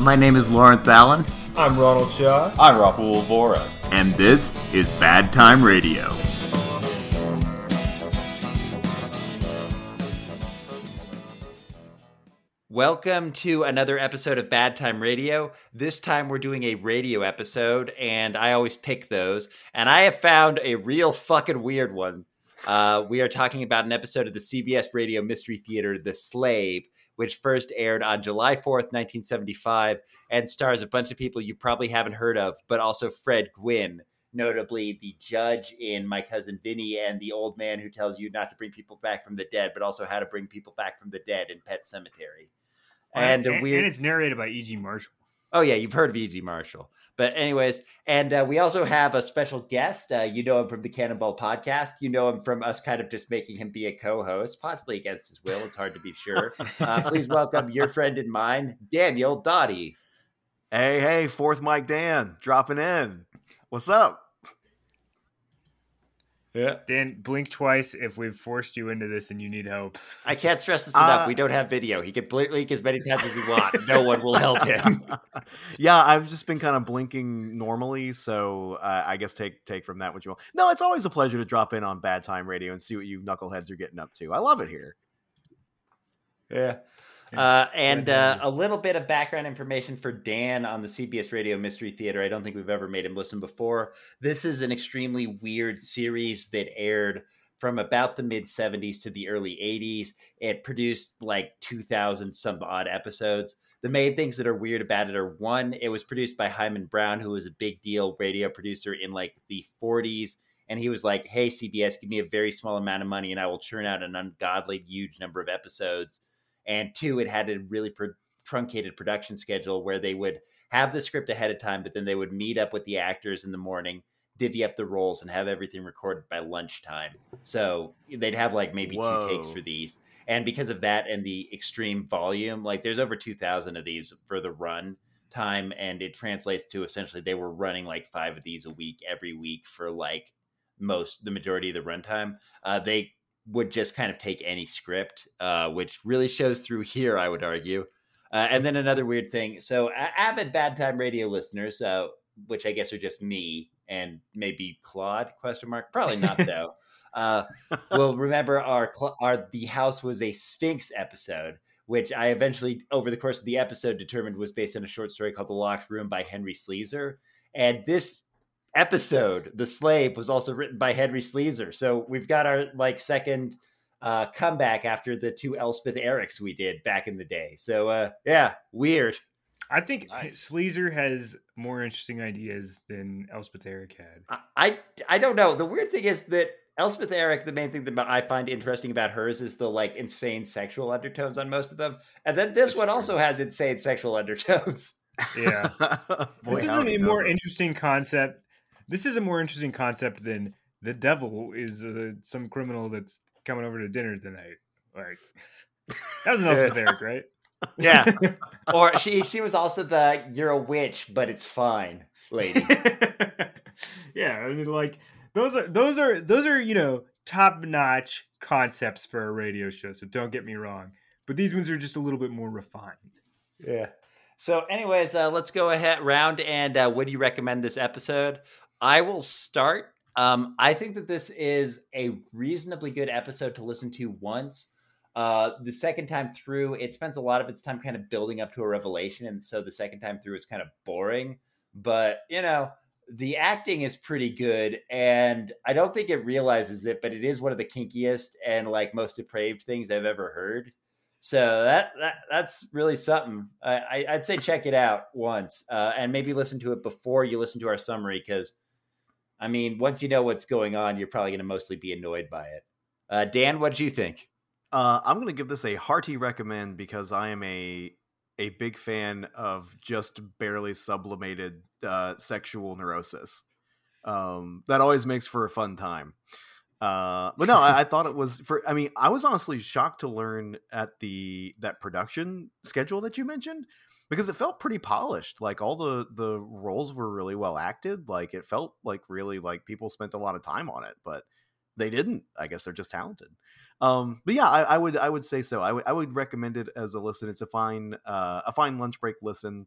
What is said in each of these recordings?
My name is Lawrence Allen. I'm Ronald Shaw. I'm Rahul Vora. And this is Bad Time Radio. Welcome to another episode of Bad Time Radio. This time we're doing a radio episode, and I always pick those. And I have found a real fucking weird one. We are talking about an episode of the CBS Radio Mystery Theater, The Slave, which first aired on July 4th, 1975, and stars a bunch of people you probably haven't heard of, but also Fred Gwynne, notably the judge in My Cousin Vinny and the old man who tells you not to bring people back from the dead, but also how to bring people back from the dead in Pet Sematary. And it's narrated by E.G. Marshall. Oh, yeah, you've heard of E.G. Marshall. But anyways, and we also have a special guest. You know him from the Cannonball podcast. You know him from us kind of just making him be a co-host, possibly against his will. It's hard to be sure. Please welcome your friend and mine, Daniel Doughty. Hey, fourth mic Dan, dropping in. What's up? Yeah, Dan, blink twice if we've forced you into this and you need help. I can't stress this enough. We don't have video. He can blink as many times as he wants. No one will help him. Yeah, I've just been kind of blinking normally, so I guess take from that what you want. No, it's always a pleasure to drop in on Bad Time Radio and see what you knuckleheads are getting up to. I love it here. Yeah. And a little bit of background information for Dan on the CBS Radio Mystery Theater. I don't think we've ever made him listen before. This is an extremely weird series that aired from about the mid-70s to the early 80s. It produced like 2,000 some odd episodes. The main things that are weird about it are, one, it was produced by Hyman Brown, who was a big deal radio producer in like the 40s. And he was like, hey, CBS, give me a very small amount of money and I will churn out an ungodly huge number of episodes. And two, it had a really truncated production schedule where they would have the script ahead of time, but then they would meet up with the actors in the morning, divvy up the roles, and have everything recorded by lunchtime. So they'd have like maybe two takes for these. And because of that and the extreme volume, like there's over 2,000 of these for the run time. And it translates to essentially they were running like 5 of these a week every week for like the majority of the runtime. They would just kind of take any script, which really shows through here, I would argue. And then another weird thing. So avid Bad Time Radio listeners, which I guess are just me and maybe Claude, ? Probably not, though. Will remember our The House Was a Sphinx episode, which I eventually, over the course of the episode, determined was based on a short story called The Locked Room by Henry Sleezer. And this episode, The Slave, was also written by Henry Sleezer. So we've got our like second comeback after the 2 Elspeth Ericks we did back in the day. So yeah, weird. I think Sleezer has more interesting ideas than Elspeth Eric had. I don't know. The weird thing is that Elspeth Eric, the main thing that I find interesting about hers is the like insane sexual undertones on most of them. And then this one also has insane sexual undertones. Yeah. This is a more interesting concept. This is a more interesting concept than the devil is some criminal that's coming over to dinner tonight. Like that was an Elspeth Eric, right? Yeah. Or she was also the "you're a witch, but it's fine" lady. Yeah, I mean, like those are top notch concepts for a radio show. So don't get me wrong, but these ones are just a little bit more refined. Yeah. So, anyways, let's go ahead round and would you recommend this episode? I will start. I think that this is a reasonably good episode to listen to once. The second time through, it spends a lot of its time kind of building up to a revelation. And so the second time through is kind of boring. But, the acting is pretty good. And I don't think it realizes it, but it is one of the kinkiest and like most depraved things I've ever heard. So that's really something. I'd say check it out once and maybe listen to it before you listen to our summary because, I mean, once you know what's going on, you're probably going to mostly be annoyed by it. Dan, what do you think? I'm going to give this a hearty recommend because I am a big fan of just barely sublimated sexual neurosis. That always makes for a fun time. But no, I thought it was I was honestly shocked to learn at that production schedule that you mentioned because it felt pretty polished. Like all the roles were really well acted. Like it felt like really like people spent a lot of time on it, but they didn't. I guess they're just talented. But yeah, I would say so. I would recommend it as a listen. It's a fine lunch break listen.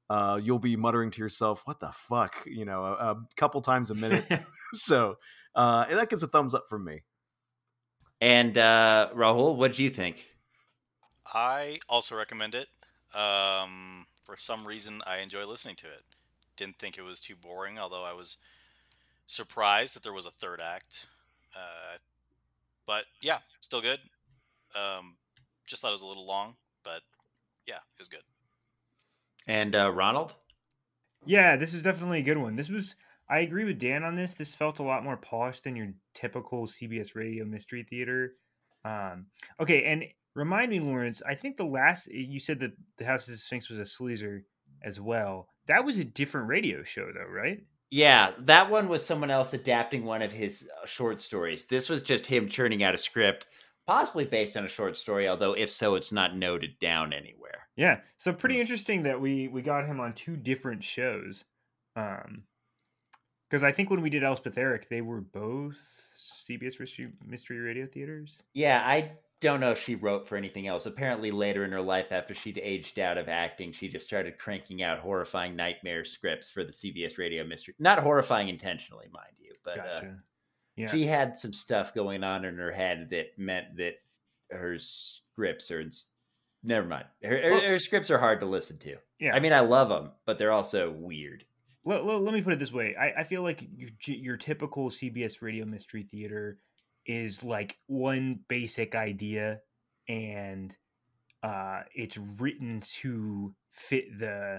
you'll be muttering to yourself, "What the fuck?" A couple times a minute. So that gets a thumbs up from me. And Rahul, what do you think? I also recommend it. For some reason, I enjoy listening to it. Didn't think it was too boring, although I was surprised that there was a third act. But yeah, still good. Just thought it was a little long, but yeah, it was good. And Ronald? Yeah, this is definitely a good one. I agree with Dan on this. This felt a lot more polished than your typical CBS Radio Mystery Theater. Okay, and remind me, Lawrence, I think you said that the House of the Sphinx was a sleazer as well. That was a different radio show, though, right? Yeah, that one was someone else adapting one of his short stories. This was just him churning out a script, possibly based on a short story, although if so, it's not noted down anywhere. Yeah, so pretty interesting that we got him on two different shows. Because I think when we did Elspeth Eric, they were both CBS Mystery Radio Theaters. Yeah, I don't know if she wrote for anything else. Apparently later in her life, after she'd aged out of acting, she just started cranking out horrifying nightmare scripts for the CBS Radio Mystery. Not horrifying intentionally, mind you, but Gotcha. Yeah. She had some stuff going on in her head that meant that her scripts are... Never mind. Her scripts are hard to listen to. Yeah. I mean, I love them, but they're also weird. Let me put it this way. I feel like your typical CBS Radio Mystery Theater is like one basic idea, and it's written to fit the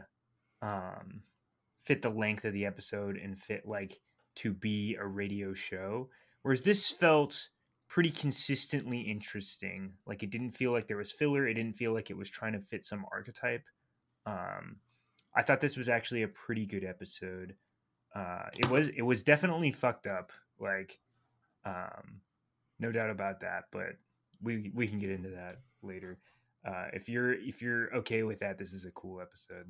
length of the episode and fit like to be a radio show. Whereas this felt pretty consistently interesting. Like it didn't feel like there was filler. It didn't feel like it was trying to fit some archetype. I thought this was actually a pretty good episode. It was definitely fucked up. Like, no doubt about that. But we can get into that later. If you're okay with that, this is a cool episode.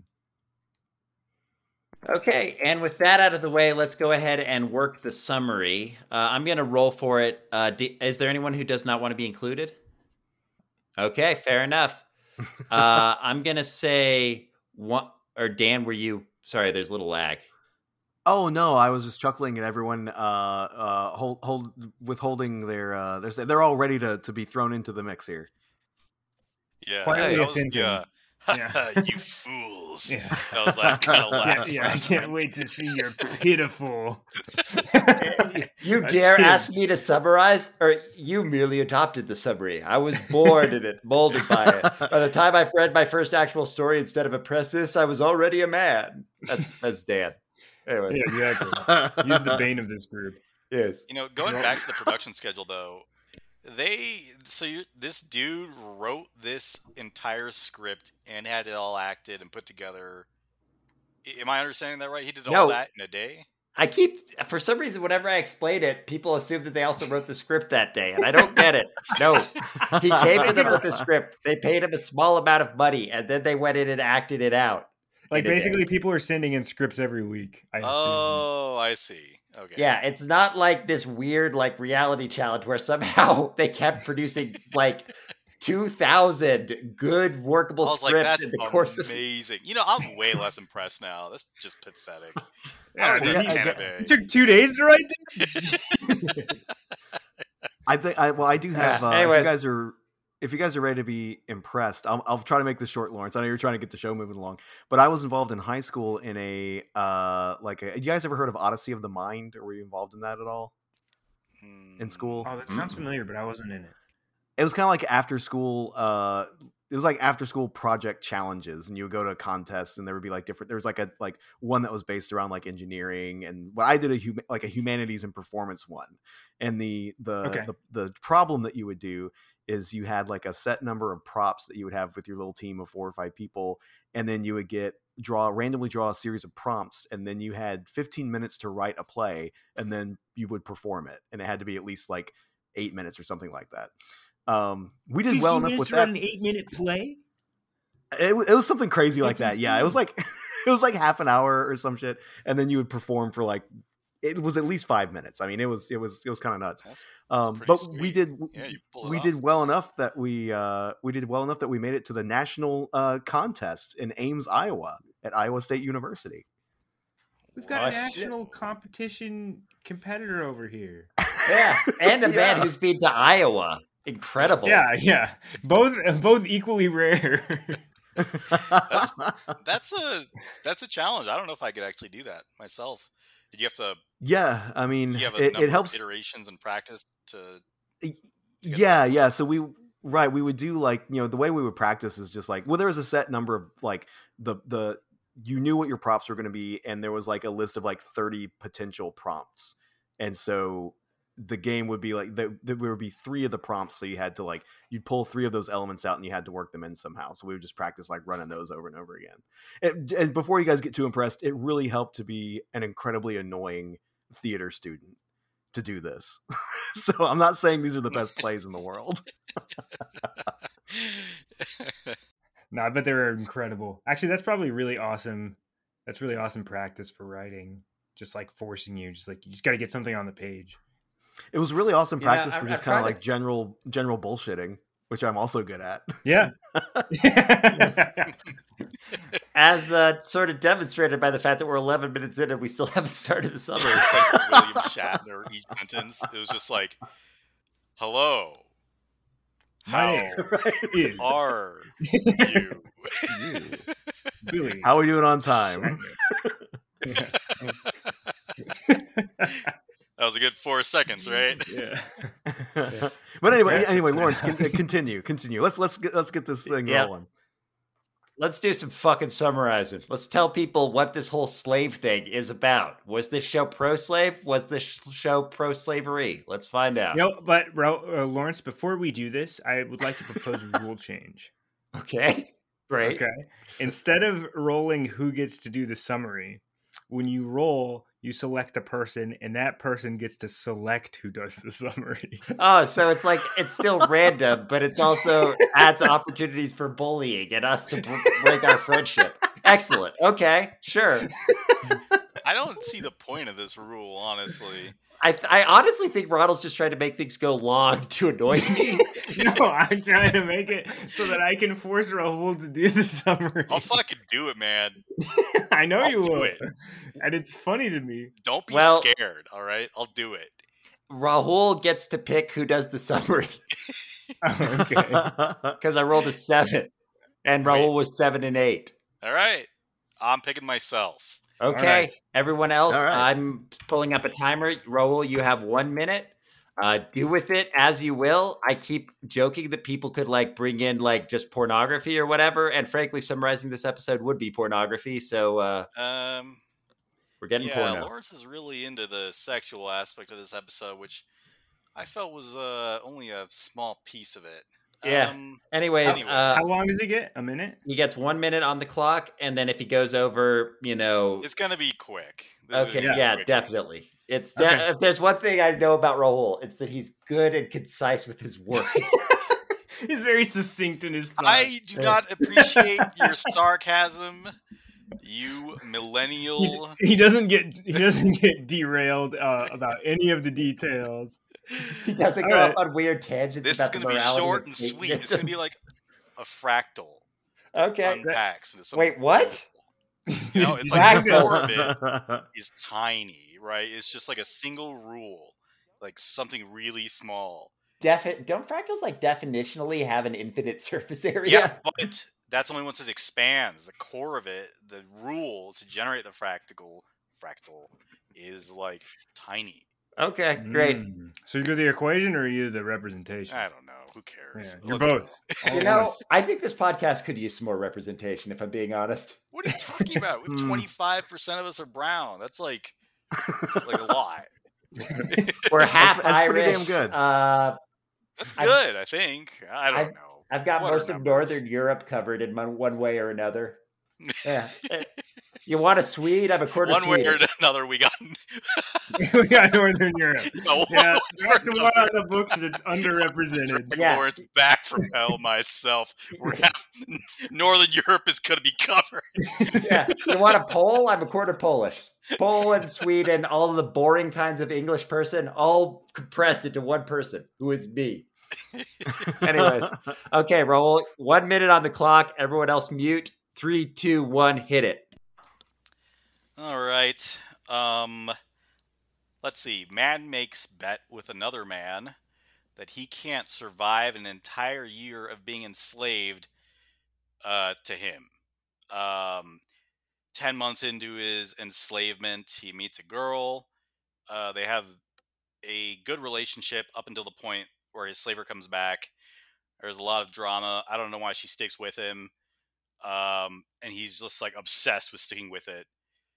Okay, and with that out of the way, let's go ahead and work the summary. I'm going to roll for it. Is there anyone who does not want to be included? Okay, fair enough. I'm going to say one, or Dan, were you? Sorry, there's a little lag. Oh no, I was just chuckling at everyone withholding their they're all ready to be thrown into the mix here. Yeah, that was, you fools. Yeah. I was like, kind of laughing. Yeah, I can't wait to see your pitiful. You dare ask me to summarize? Or you merely adopted the summary? I was born in it, molded by it. By the time I've read my first actual story instead of a preface, I was already a man. That's Dan. Anyway. Yeah, exactly. He's the bane of this group. Yes. Going back to the production schedule, though, this dude wrote this entire script and had it all acted and put together. Am I understanding that right? He did all that in a day? For some reason, whenever I explain it, people assume that they also wrote the script that day, and I don't get it. No, he came to them with the script. They paid him a small amount of money, and then they went in and acted it out. Like basically, people are sending in scripts every week. I see. Okay. Yeah, it's not like this weird like reality challenge where somehow they kept producing like 2,000 good workable scripts in the course of amazing. I'm way less impressed now. That's just pathetic. It took 2 days to write this. I do have. If you guys are ready to be impressed, I'll try to make this short, Lawrence. I know you're trying to get the show moving along, but I was involved in high school in you guys ever heard of Odyssey of the Mind? Or were you involved in that at all in school? Oh, that sounds familiar, but I wasn't in it. It was kind of like after school. It was like after school project challenges, and you would go to a contest, and there would be like different. There was like one that was based around like engineering, and I did a humanities and performance one. And the problem that you would do is you had like a set number of props that you would have with your little team of 4 or 5 people, and then you would randomly draw a series of prompts, and then you had 15 minutes to write a play, and then you would perform it, and it had to be at least like 8 minutes or something like that. We did well enough with that. An 8-minute play. It was something crazy like that. Yeah, it was like half an hour or some shit, and then you would perform for like it was at least 5 minutes. I mean, it was kind of nuts. That's But sweet. we did you did well enough that we made it to the national contest in Ames, Iowa, at Iowa State University. We've got a national competition competitor over here. Yeah, and a man who's been to Iowa. Incredible. Yeah. Both equally rare. That's a challenge. I don't know if I could actually do that myself. Did you have to? Yeah, I mean, it helps iterations and practice to. Yeah. So we would do like, the way we would practice is just like, well, there was a set number of like the you knew what your prompts were going to be, and there was like a list of like 30 potential prompts, and so the game would be like there would be 3 of the prompts, so you had to like you'd pull 3 of those elements out and you had to work them in somehow. So we would just practice like running those over and over again. And before you guys get too impressed, it really helped to be an incredibly annoying theater student to do this. So I'm not saying these are the best plays in the world. No, I bet they were incredible. Actually, that's probably really awesome. That's really awesome practice for writing. Just like forcing you, just got to get something on the page. It was really awesome practice for just kind of like general bullshitting, which I'm also good at. Yeah. As sort of demonstrated by the fact that we're 11 minutes in and we still haven't started the summary. It's like William Shatner each sentence. It was just like, "Hello, how are you? Billy. How are you doing on time?" That was a good 4 seconds, right? Yeah. But anyway, Lawrence, continue. Let's get this thing rolling. Let's do some fucking summarizing. Let's tell people what this whole slave thing is about. Was this show pro-slave? Was this show pro-slavery? Let's find out. But Lawrence, before we do this, I would like to propose a rule change. Okay, great. Okay. Instead of rolling who gets to do the summary, when you roll, you select a person, and that person gets to select who does the summary. Oh, so it's like it's still random, but it's also adds opportunities for bullying and us to break our friendship. Excellent. Okay, sure. I don't see the point of this rule, honestly. I honestly think Ronald's just trying to make things go long to annoy me. No, I'm trying to make it so that I can force Rahul to do the summary. I'll fucking do it, man. I know you will. It. And it's funny to me. Don't be scared, all right? I'll do it. Rahul gets to pick who does the summary. Okay. Because I rolled a 7. And Rahul was 7 and 8. All right. I'm picking myself. Okay, right. Everyone else, right. I'm pulling up a timer. Rahul, you have 1 minute. Do with it as you will. I keep joking that people could like bring in like just pornography or whatever, and frankly, summarizing this episode would be pornography. So we're getting porno. Lawrence is really into the sexual aspect of this episode, which I felt was only a small piece of it. Yeah. Anyways, how long does he get? A minute? He gets 1 minute on the clock, and then if he goes over, it's gonna be quick. Okay, definitely. It's if there's one thing I know about Rahul, it's that he's good and concise with his words. He's very succinct in his thoughts. I do not appreciate your sarcasm, you millennial. He doesn't get derailed about any of the details. He doesn't go up on weird tangents. This is going to be short and sweet. It's going to be like a fractal. Okay. Unpacks. Wait, what? It's like the core of it is tiny, right? It's just like a single rule, like something really small. Don't fractals like definitionally have an infinite surface area? Yeah, but that's only once it expands. The core of it, the rule to generate the fractal is like tiny. Okay, great. So you're the equation or are you the representation? I don't know. Who cares? Yeah, you're both. I think this podcast could use some more representation, if I'm being honest. What are you talking about? 25% of us are brown. That's like a lot. We're half that's Irish. Pretty damn good. That's good, I think. I don't know. I've got most of Northern Europe covered in one way or another. Yeah. You want a Swede? I'm a quarter One Swedish. way or another, we got We got Northern Europe. Yeah, that's one on the books that's underrepresented. Lawrence back from hell myself. Northern Europe is going to be covered. Yeah, you want a Pole? I'm a quarter Polish. Poland, Sweden, all of the boring kinds of English person, all compressed into one person, who is me. Anyways, okay, roll 1 minute on the clock. Everyone else mute. 3, 2, 1, hit it. All right. Let's see. Man makes bet with another man that he can't survive an entire year of being enslaved to him. 10 months into his enslavement, he meets a girl. They have a good relationship up until the point where his slaver comes back. There's a lot of drama. I don't know why she sticks with him. And he's just like obsessed with sticking with it.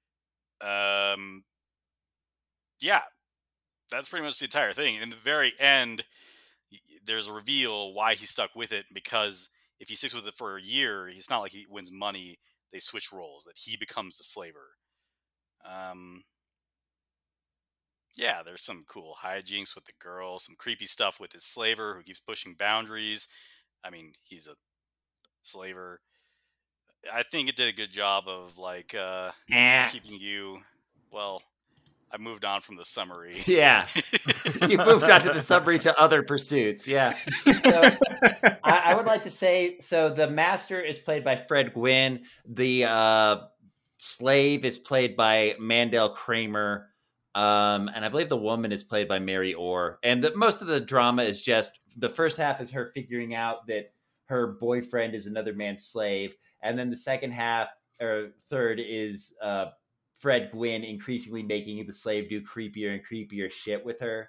Yeah, that's pretty much the entire thing. In the very end, there's a reveal why he stuck with it, because if he sticks with it for a year, it's not like he wins money. They switch roles, that he becomes the slaver. Yeah, there's some cool hijinks with the girl, some creepy stuff with his slaver who keeps pushing boundaries. I mean, he's a slaver. I think it did a good job of like keeping you. Well, I moved on from the summary. Yeah, you moved on to the summary to other pursuits. Yeah, so, I would like to say so. The master is played by Fred Gwynne. The slave is played by Mandel Kramer. And I believe the woman is played by Mary Orr. And most of the drama is just the first half is her figuring out that her boyfriend is another man's slave. And then the second half or third is Fred Gwynne increasingly making the slave do creepier and creepier shit with her.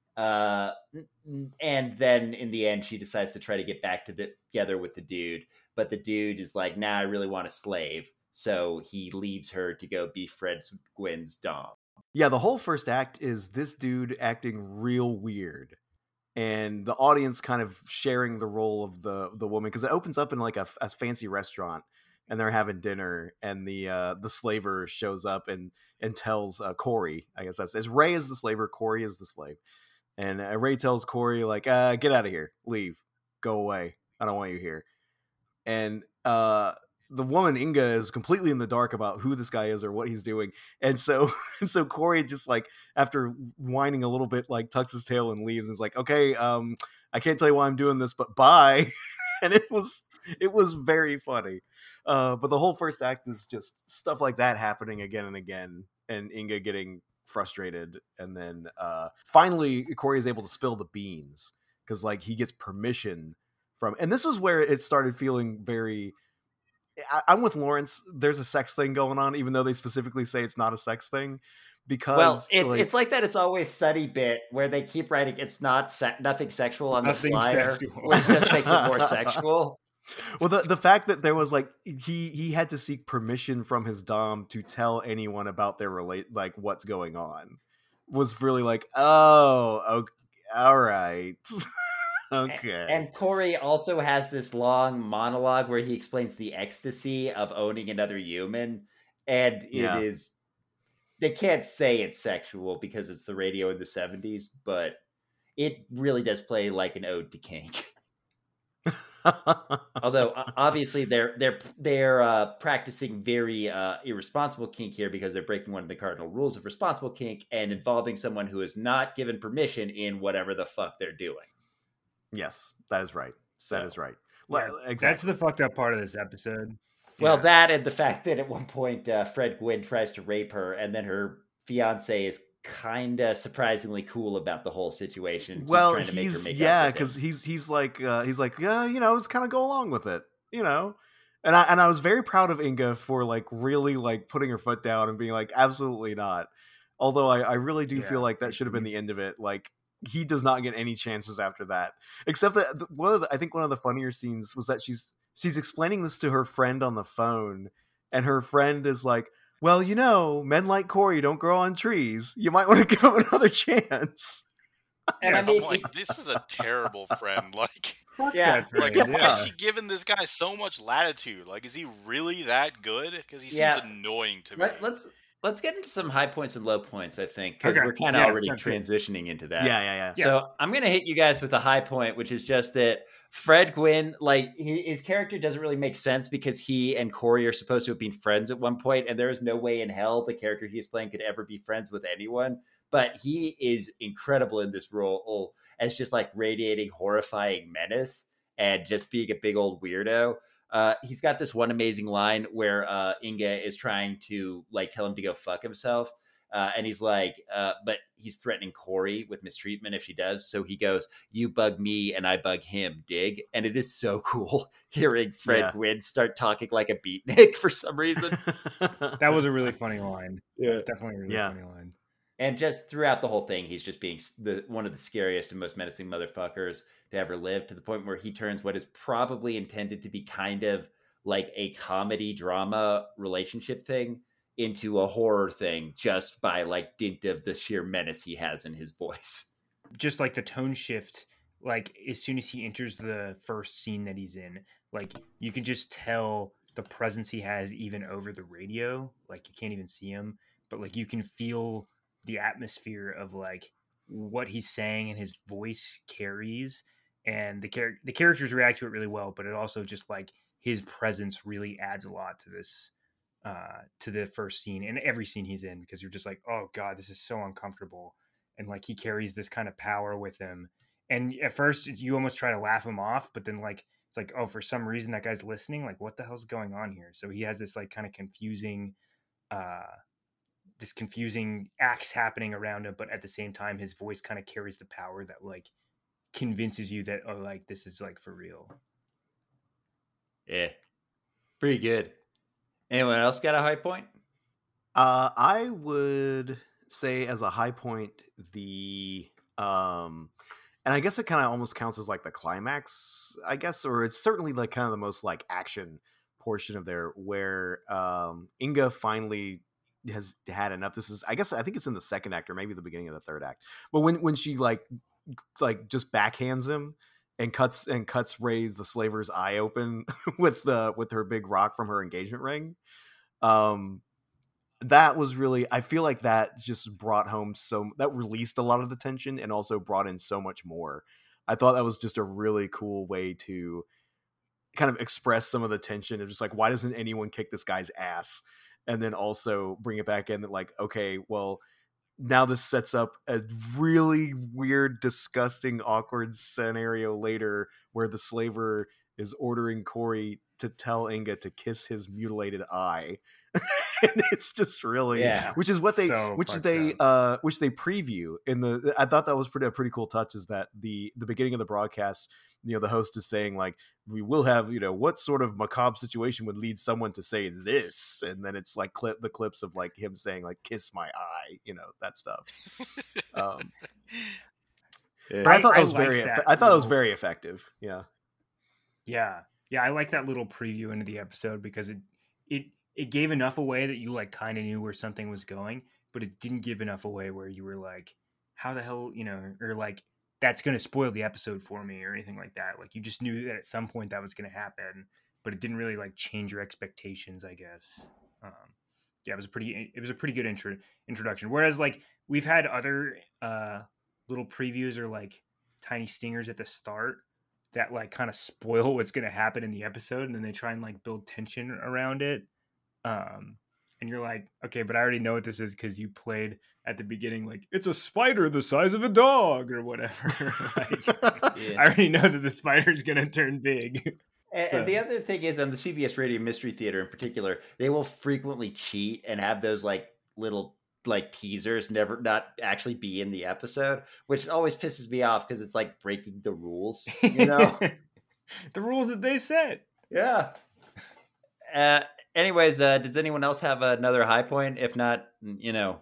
And then in the end, she decides to try to get back together with the dude. But the dude is like, nah, I really want a slave. So he leaves her to go be Fred Gwynne's dom. Yeah, the whole first act is this dude acting real weird, and the audience kind of sharing the role of the woman, because it opens up in like a fancy restaurant, and they're having dinner, and the slaver shows up and tells Corey, I guess that's Ray is the slaver, Corey is the slave, and Ray tells Corey like, get out of here, leave, go away, I don't want you here, and the woman Inga is completely in the dark about who this guy is or what he's doing. And so Corey just like, after whining a little bit, like tucks his tail and leaves and is like, okay, I can't tell you why I'm doing this, but bye. And it was very funny. But the whole first act is just stuff like that happening again and again, and Inga getting frustrated. And then finally Corey is able to spill the beans, because like he gets permission from, and this was where it started feeling very, I'm with Lawrence. There's a sex thing going on, even though they specifically say it's not a sex thing. Because it's like that. It's always Sunny bit where they keep writing it's not nothing sexual on the flyer, which just makes it more sexual. Well, the fact that there was like he had to seek permission from his dom to tell anyone about their like what's going on was really like, oh, okay, all right. Okay. And Corey also has this long monologue where he explains the ecstasy of owning another human. And it is, they can't say it's sexual because it's the radio in the 70s, but it really does play like an ode to kink. Although obviously they're practicing very irresponsible kink here, because they're breaking one of the cardinal rules of responsible kink and involving someone who is not given permission in whatever the fuck they're doing. Yes, that is right. That is right. Yeah, exactly. That's the fucked up part of this episode. Well, that and the fact that at one point Fred Gwynne tries to rape her, and then her fiance is kind of surprisingly cool about the whole situation. Well, because he's like, yeah, you know, just kind of go along with it, you know. And I was very proud of Inga for like really like putting her foot down and being like, absolutely not. Although I really do feel like that should have been the end of it. Like, he does not get any chances after that, except that I think one of the funnier scenes was that she's explaining this to her friend on the phone, and her friend is like, well, you know, men like Corey don't grow on trees. You might want to give him another chance. And I mean, like, this is a terrible friend. Like, why is she giving this guy so much latitude? Like, is he really that good? Because he seems annoying to me. let's get into some high points and low points, I think, because we're kind of already transitioning into that. Yeah. So I'm going to hit you guys with a high point, which is just that Fred Gwynne, like, his character doesn't really make sense because he and Corey are supposed to have been friends at one point, and there is no way in hell the character he is playing could ever be friends with anyone. But he is incredible in this role as just like radiating horrifying menace and just being a big old weirdo. He's got this one amazing line where Inga is trying to like tell him to go fuck himself. And he's like, but he's threatening Corey with mistreatment if she does. So he goes, you bug me and I bug him, dig? And it is so cool hearing Fred Gwynne start talking like a beatnik for some reason. That was a really funny line. Yeah, it's definitely a really funny line. And just throughout the whole thing, he's just being one of the scariest and most menacing motherfuckers to ever live, to the point where he turns what is probably intended to be kind of like a comedy drama relationship thing into a horror thing just by like dint of the sheer menace he has in his voice. Just like the tone shift, like as soon as he enters the first scene that he's in, like you can just tell the presence he has even over the radio. Like you can't even see him, but like you can feel the atmosphere of like what he's saying and his voice carries, and the characters react to it really well, but it also just like his presence really adds a lot to this to the first scene and every scene he's in, because you're just like, oh god, this is so uncomfortable, and like he carries this kind of power with him, and at first you almost try to laugh him off, but then like it's like, oh, for some reason that guy's listening, like what the hell's going on here? So he has this like kind of confusing acts happening around him, but at the same time his voice kind of carries the power that like convinces you that, oh, like this is like for real. Yeah, pretty good. Anyone else got a high point? I would say as a high point the and I guess it kind of almost counts as like the climax, I guess, or it's certainly like kind of the most like action portion of there, where Inga finally has had enough. This is, I think it's in the second act or maybe the beginning of the third act, but when she like just backhands him and cuts Ray the slaver's eye open with her big rock from her engagement ring, that was really, I feel like that just brought home that released a lot of the tension and also brought in so much more. I thought that was just a really cool way to kind of express some of the tension of just like, why doesn't anyone kick this guy's ass? And then also bring it back in that like, okay, well, now this sets up a really weird, disgusting, awkward scenario later where the slaver is ordering Corey to tell Inga to kiss his mutilated eye. And it's just really, which is what they preview in the. I thought that was a pretty cool touch. Is that the beginning of the broadcast? You know, the host is saying like, we will have, you know, what sort of macabre situation would lead someone to say this, and then it's like the clips of like him saying like, "Kiss my eye," you know, that stuff. But I thought that was I thought it was very effective. Yeah. I like that little preview into the episode because it gave enough away that you like kind of knew where something was going, but it didn't give enough away where you were like, how the hell, you know, or like that's going to spoil the episode for me or anything like that. Like you just knew that at some point that was going to happen, but it didn't really like change your expectations, I guess. It was a pretty good introduction. Whereas like we've had other little previews or like tiny stingers at the start that like kind of spoil what's going to happen in the episode, and then they try and like build tension around it. And you're like, okay, but I already know what this is because you played at the beginning, like it's a spider the size of a dog or whatever. I already know that the spider's going to turn big. And the other thing is, on the CBS Radio Mystery Theater in particular, they will frequently cheat and have those like little like teasers not actually be in the episode, which always pisses me off because it's like breaking the rules, you know. The rules that they set. Yeah. Anyways, does anyone else have another high point? If not, you know,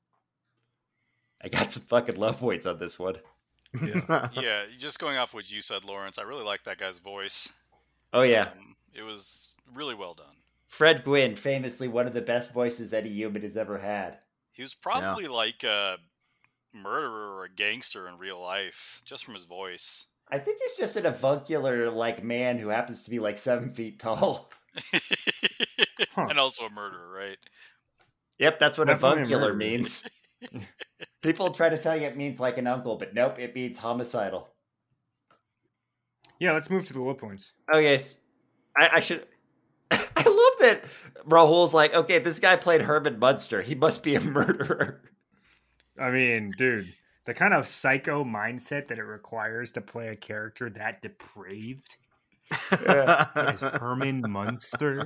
I got some fucking low points on this one. Yeah, just going off what you said, Lawrence, I really like that guy's voice. Oh, yeah. It was really well done. Fred Gwynne, famously one of the best voices any human has ever had. He was probably like a murderer or a gangster in real life, just from his voice. I think he's just an avuncular like man who happens to be like 7 feet tall. And also a murderer, right? Yep, that's what avuncular means. People try to tell you it means like an uncle, but nope, it means homicidal. Yeah, let's move to the low points. Oh, yes. I should... I love that Rahul's like, okay, this guy played Herman Munster. He must be a murderer. I mean, dude, the kind of psycho mindset that it requires to play a character that depraved is Herman Munster.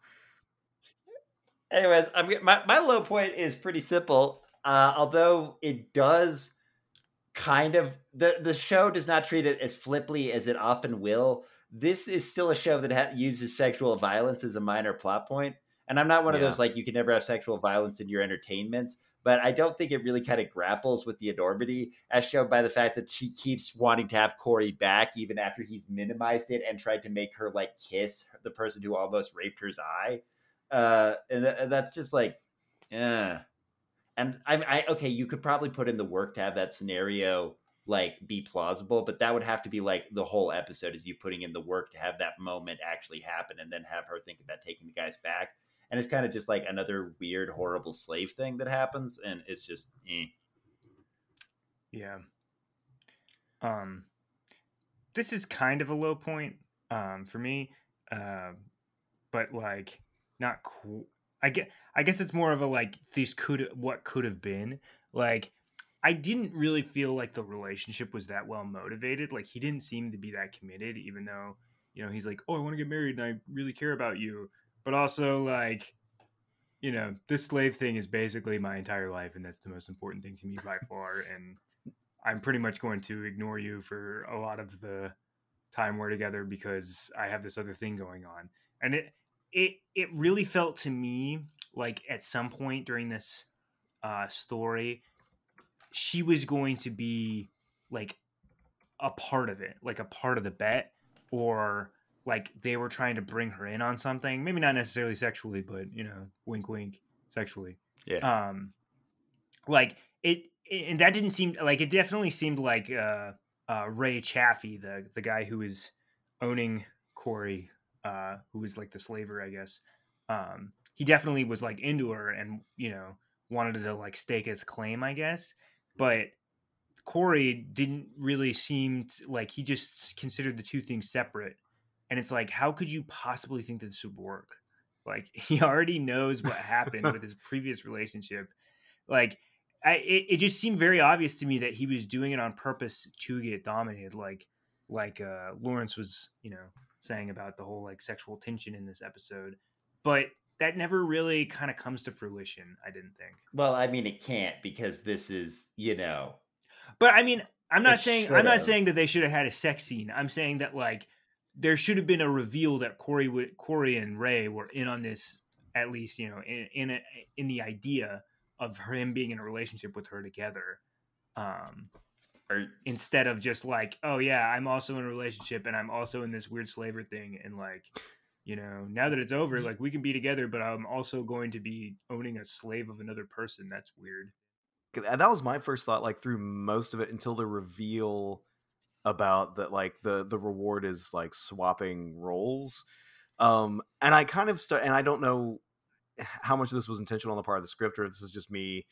Anyways, my low point is pretty simple. Although it does kind of... The show does not treat it as flippantly as it often will. This is still a show that uses sexual violence as a minor plot point. And I'm not one of those, like, you can never have sexual violence in your entertainments. But I don't think it really kind of grapples with the enormity, as shown by the fact that she keeps wanting to have Corey back, even after he's minimized it and tried to make her, like, kiss the person who almost raped her eye. And that's just like, And okay, you could probably put in the work to have that scenario like be plausible, but that would have to be like the whole episode is you putting in the work to have that moment actually happen and then have her think about taking the guys back. And it's kind of just like another weird, horrible slave thing that happens. And it's just, Yeah. This is kind of a low point, for me. But like not cool. I guess it's more of a, like, what could have been. Like, I didn't really feel like the relationship was that well motivated. Like, he didn't seem to be that committed, even though, you know, he's like, oh, I want to get married and I really care about you. But also, like, you know, this slave thing is basically my entire life, and that's the most important thing to me by far. And I'm pretty much going to ignore you for a lot of the time we're together because I have this other thing going on. And it really felt to me like at some point during this story, she was going to be like a part of it, like a part of the bet, or like they were trying to bring her in on something, maybe not necessarily sexually, but, you know, wink, wink, sexually. Yeah. Like it, and that didn't seem like, it definitely seemed like Ray Chaffee, the guy who was owning Corey, who was like the slaver, I guess. He definitely was like into her and, you know, wanted to like stake his claim, I guess. But Corey didn't really seem like he just considered the two things separate. And it's like, how could you possibly think that this would work? Like, he already knows what happened with his previous relationship. Like, it just seemed very obvious to me that he was doing it on purpose to get dominated. Like Lawrence was, you know, saying about the whole like sexual tension in this episode. But that never really kind of comes to fruition, I didn't think. Well, I mean, it can't, because this is, you know. But I mean, I'm not saying that they should have had a sex scene. I'm saying that, like, there should have been a reveal that Corey and Ray were in on this, at least, you know, in the idea of him being in a relationship with her together. Or instead of just like, oh yeah, I'm also in a relationship and I'm also in this weird slaver thing, and like, you know, now that it's over, like, we can be together, but I'm also going to be owning a slave of another person. That's weird. That was my first thought, like, through most of it, until the reveal about that, like, the reward is like swapping roles. And I kind of and I don't know how much of this was intentional on the part of the script, or this is just me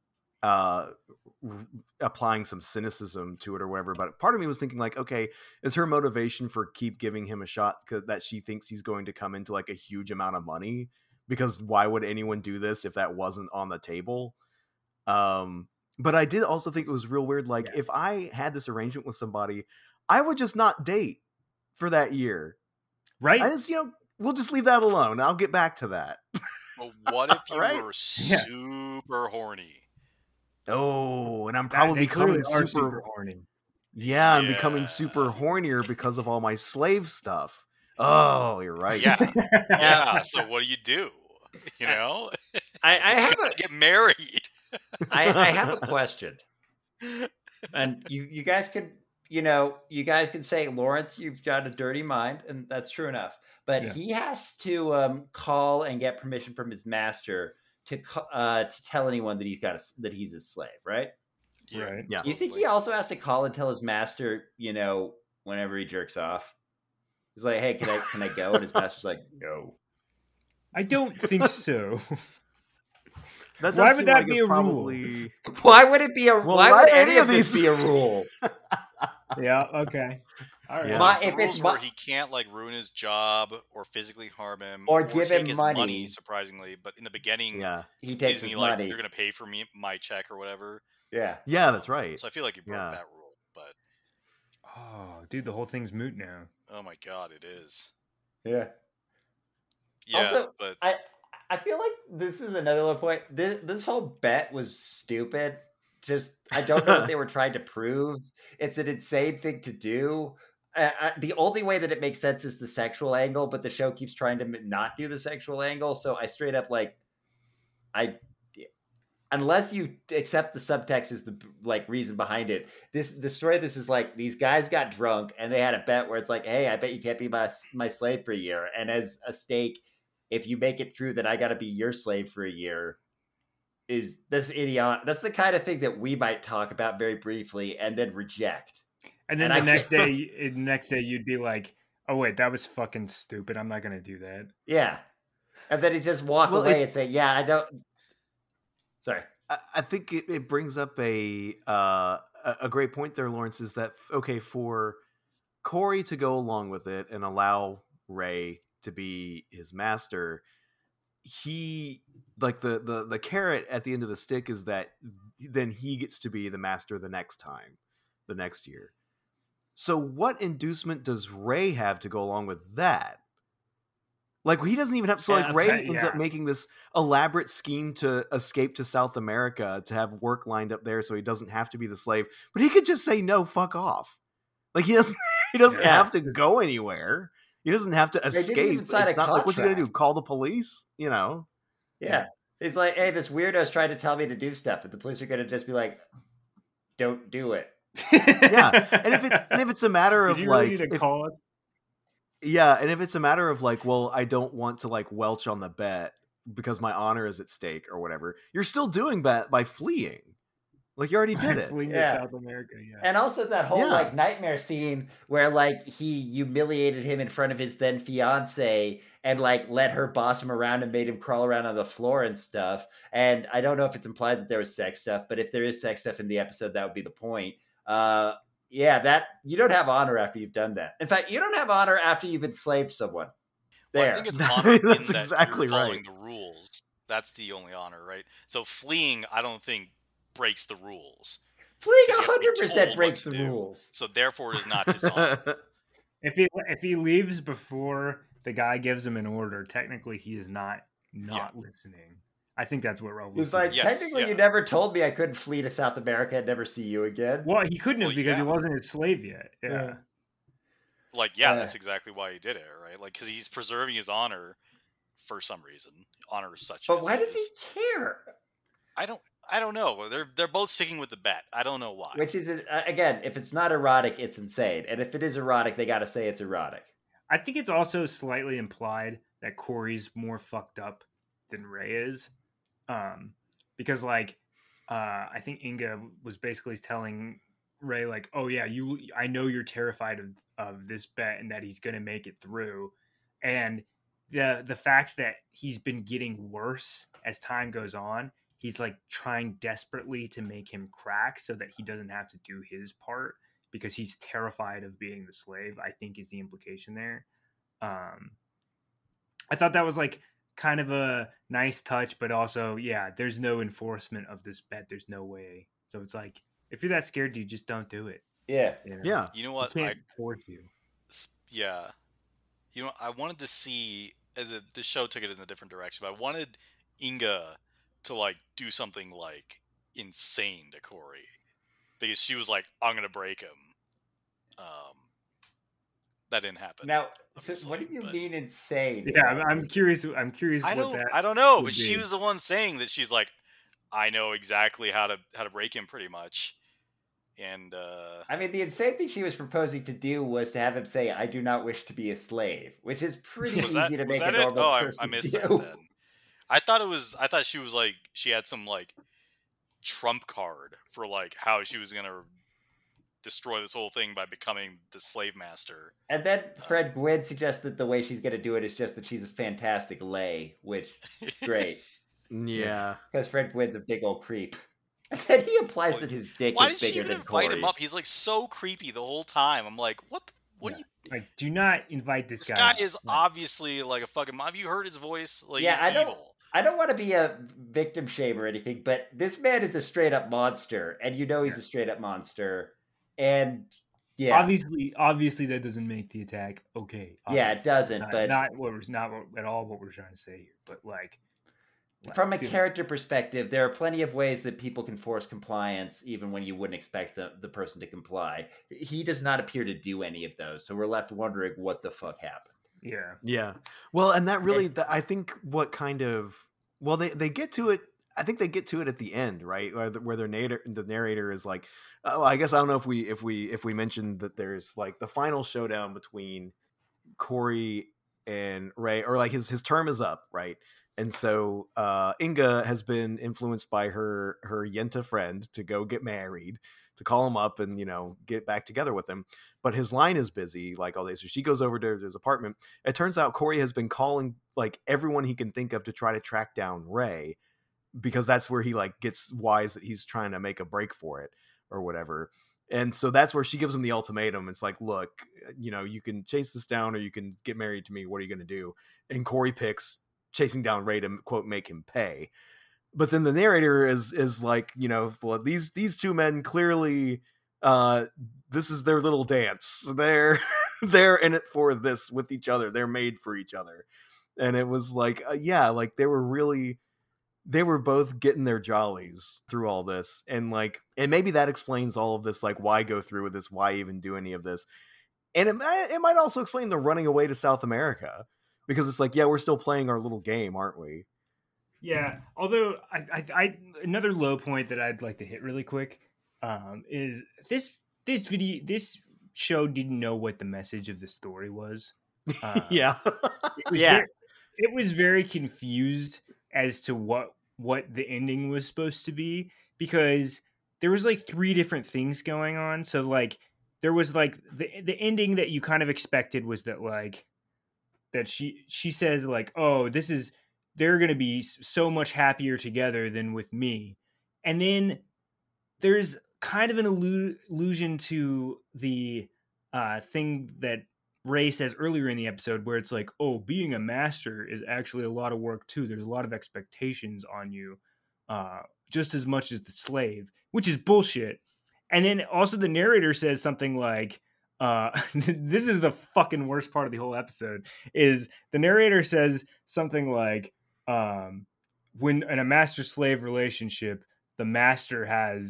applying some cynicism to it or whatever. But part of me was thinking, like, okay, is her motivation for keep giving him a shot that she thinks he's going to come into like a huge amount of money? Because why would anyone do this if that wasn't on the table? But I did also think it was real weird. Like, if I had this arrangement with somebody, I would just not date for that year. Right. I just, you know, we'll just leave that alone. I'll get back to that. Well, what if you were super horny? Oh, and I'm probably becoming super horny. Yeah, I'm becoming super hornier because of all my slave stuff. Oh, you're right. Yeah. Yeah. So what do? You know? I have to get married. I have a question. And you guys can, you know, you guys can say, Lawrence, you've got a dirty mind, and that's true enough. But he has to call and get permission from his master to tell anyone that he's a slave, right? Yeah. Right. Yeah. Do you think he also has to call and tell his master, you know, whenever he jerks off? He's like, hey, can I go? And his master's like, no. I don't think so. Why would that be a rule? Why would it be a? Well, why would any of these be a rule? Yeah. Okay. All right. Yeah. The rules where he can't like ruin his job or physically harm him or give take him his money. Surprisingly, but in the beginning, he takes his money. Like, you're gonna pay for my check or whatever. Yeah. Yeah, that's right. So I feel like he broke that rule, but. Oh, dude, the whole thing's moot now. Oh my god, it is. Yeah. Yeah. Also, but I feel like this is another little point. This whole bet was stupid. Just I don't know what they were trying to prove. It's an insane thing to do. The only way that it makes sense is the sexual angle, but the show keeps trying to not do the sexual angle. So I straight up unless you accept the subtext as the reason behind it. The story of this is like these guys got drunk and they had a bet where it's like, hey, I bet you can't be my slave for a year, and as a stake, if you make it through, then I got to be your slave for a year. Is this idiot? That's the kind of thing that we might talk about very briefly and then reject. And then the next day you'd be like, oh wait, that was fucking stupid. I'm not going to do that. Yeah. And then he just walk away and say, yeah, I don't. Sorry. I think it brings up a great point there, Lawrence, is that, okay, for Corey to go along with it and allow Ray to be his master, he the carrot at the end of the stick is that then he gets to be the master the next year. So what inducement does Ray have to go along with that? Like, he doesn't even have... So, Ray ends up making this elaborate scheme to escape to South America to have work lined up there so he doesn't have to be the slave. But he could just say, no, fuck off. Like, he doesn't have to go anywhere. He doesn't have to escape. It's not like, what's he going to do? Call the police? You know? Yeah. He's like, hey, this weirdo's trying to tell me to do stuff, but the police are going to just be like, don't do it. Yeah. And if it's a matter of, like... Need to call it? Yeah, and if it's a matter of like, well, I don't want to like welch on the bet because my honor is at stake or whatever, you're still doing that by fleeing. Like, you already did it. Fleeing to South America, yeah. And also that whole like nightmare scene where like he humiliated him in front of his then fiance and like let her boss him around and made him crawl around on the floor and stuff. And I don't know if it's implied that there was sex stuff, but if there is sex stuff in the episode, that would be the point. Yeah, that you don't have honor after you've done that. In fact, you don't have honor after you've enslaved someone. There. Well, I think it's honor That's in that exactly you're following right. the rules. That's the only honor, right? So fleeing, I don't think breaks the rules. Fleeing 100% breaks the rules. So therefore, it is not dishonor. If he leaves before the guy gives him an order, technically he is not listening. I think that's what Raul was like, technically, you never told me I couldn't flee to South America and never see you again. Well, he couldn't have because he wasn't his slave yet. Yeah. That's exactly why he did it, right? Like, because he's preserving his honor for some reason. Honor is such. But why does he care? I don't know. They're both sticking with the bet. I don't know why. Which is again, if it's not erotic, it's insane, and if it is erotic, they got to say it's erotic. I think it's also slightly implied that Corey's more fucked up than Ray is. Because like, I think Inga was basically telling Ray like, oh yeah, I know you're terrified of this bet and that he's going to make it through. And the fact that he's been getting worse as time goes on, he's like trying desperately to make him crack so that he doesn't have to do his part because he's terrified of being the slave, I think is the implication there. I thought that was like kind of a nice touch, but also, there's no enforcement of this bet. There's no way. So it's like, if you're that scared, you just don't do it. Yeah. Yeah. You know what? I can't force you. Yeah. You know, I wanted to see, the show took it in a different direction, but I wanted Inga to like do something like insane to Corey because she was like, I'm going to break him. That didn't happen. Now, what do you mean insane? Yeah, I'm curious. I don't know, but she was the one saying that she's like, I know exactly how to break him, pretty much. And I mean, the insane thing she was proposing to do was to have him say, "I do not wish to be a slave," which is pretty easy to make a normal person I missed do. that. Then I thought she was like she had some like trump card for like how she was gonna destroy this whole thing by becoming the slave master. And then Fred Gwynn suggests that the way she's going to do it is just that she's a fantastic lay, which great. Yeah. Because Fred Gwynne's a big old creep. And then he implies that his dick is bigger than Corey's. Why did she even invite him up? He's like so creepy the whole time. I'm like, what do you... Like, do not invite this guy. This guy is obviously like a fucking... Have you heard his voice? Like, he's evil. I don't want to be a victim shame or anything, but this man is a straight up monster, and he's a straight up monster. And yeah, obviously that doesn't make the attack okay. Obviously. Yeah, it doesn't. But not at all what we're trying to say here. But like from a character perspective, there are plenty of ways that people can force compliance, even when you wouldn't expect the person to comply. He does not appear to do any of those, so we're left wondering what the fuck happened. Yeah. Well, and that really, I think what kind of, well, they get to it. I think they get to it at the end, right? Where the narrator is like, oh, I guess I don't know if we mentioned that there's like the final showdown between Corey and Ray, or like his term is up, right? And so Inga has been influenced by her Yenta friend to go get married, to call him up and, get back together with him. But his line is busy like all day. So she goes over to his apartment. It turns out Corey has been calling like everyone he can think of to try to track down Ray, because that's where he like gets wise that he's trying to make a break for it or whatever. And so that's where she gives him the ultimatum. It's like, look, you can chase this down or you can get married to me. What are you going to do? And Corey picks chasing down Ray to, quote, make him pay. But then the narrator is like, well, these two men clearly, this is their little dance. They're in it for this with each other. They're made for each other. And it was like, like they were both getting their jollies through all this. And like, and maybe that explains all of this, like why go through with this? Why even do any of this? And it might also explain the running away to South America, because it's like, yeah, we're still playing our little game, aren't we? Yeah, although I another low point that I'd like to hit really quick is this show didn't know what the message of the story was. Yeah, it was very confused as to what the ending was supposed to be, because there was like 3 different things going on. So like there was like the ending that you kind of expected was that like that she says like, oh, they're going to be so much happier together than with me. And then there's kind of an allusion to the thing that Ray says earlier in the episode, where it's like, oh, being a master is actually a lot of work too. There's a lot of expectations on you, just as much as the slave, which is bullshit. And then also the narrator says something like, this is the fucking worst part of the whole episode, is the narrator says something like, when in a master-slave relationship, the master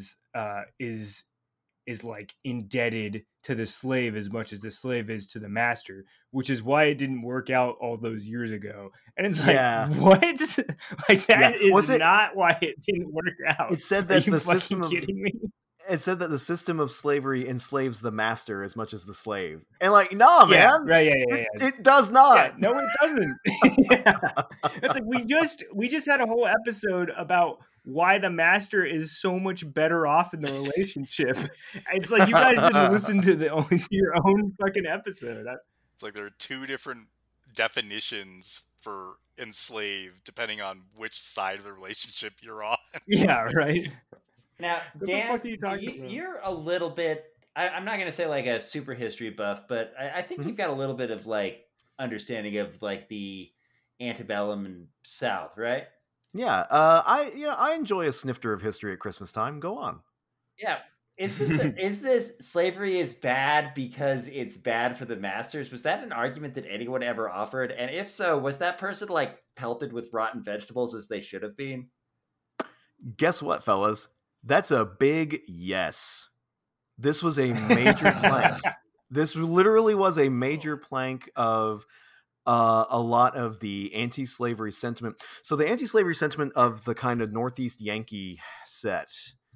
is like indebted to the slave as much as the slave is to the master, which is why it didn't work out all those years ago. And it's like, what? Like that is not why it didn't work out. It said that the system of it said that the system of slavery enslaves the master as much as the slave. And like, no, man. Right, yeah. It does not. Yeah, no, it doesn't. It's like we just had a whole episode about why the master is so much better off in the relationship. It's like you guys didn't listen to your own fucking episode. It's like there are 2 different definitions for enslaved depending on which side of the relationship you're on. Yeah, right. Now, Dan, you're a little bit, I'm not going to say like a super history buff, but I think you've got a little bit of like understanding of like the antebellum and South, right? Yeah. I enjoy a snifter of history at Christmas time. Go on. Yeah. Is this slavery is bad because it's bad for the masters? Was that an argument that anyone ever offered? And if so, was that person like pelted with rotten vegetables as they should have been? Guess what, fellas? That's a big yes. This was a major plank. This literally was a major plank of a lot of the anti-slavery sentiment. So the anti-slavery sentiment of the kind of Northeast Yankee set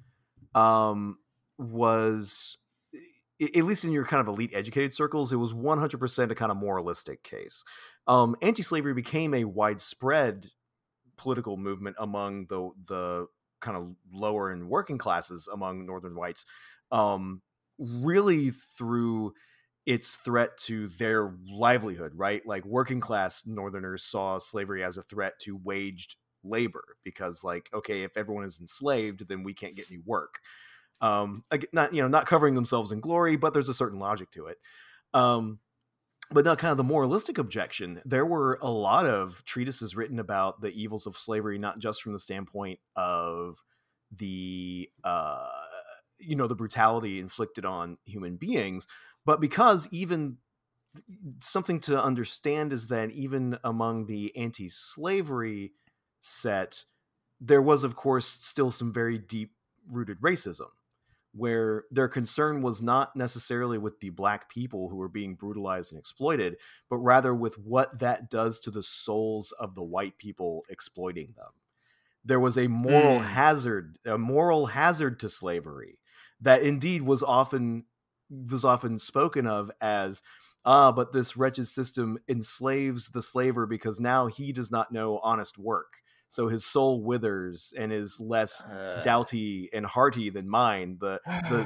was, at least in your kind of elite educated circles, it was 100% a kind of moralistic case. Anti-slavery became a widespread political movement among the kind of lower and working classes among Northern whites, really through its threat to their livelihood, right? Like working class Northerners saw slavery as a threat to waged labor, because like, okay, if everyone is enslaved, then we can't get any work. Not covering themselves in glory, but there's a certain logic to it. But not kind of the moralistic objection. There were a lot of treatises written about the evils of slavery, not just from the standpoint of the the brutality inflicted on human beings, but because even something to understand is that even among the anti-slavery set, there was, of course, still some very deep-rooted racism, where their concern was not necessarily with the black people who were being brutalized and exploited, but rather with what that does to the souls of the white people exploiting them. There was a moral hazard to slavery that indeed was often spoken of as, but this wretched system enslaves the slaver because now he does not know honest work. So his soul withers and is less doughty and hearty than mine. The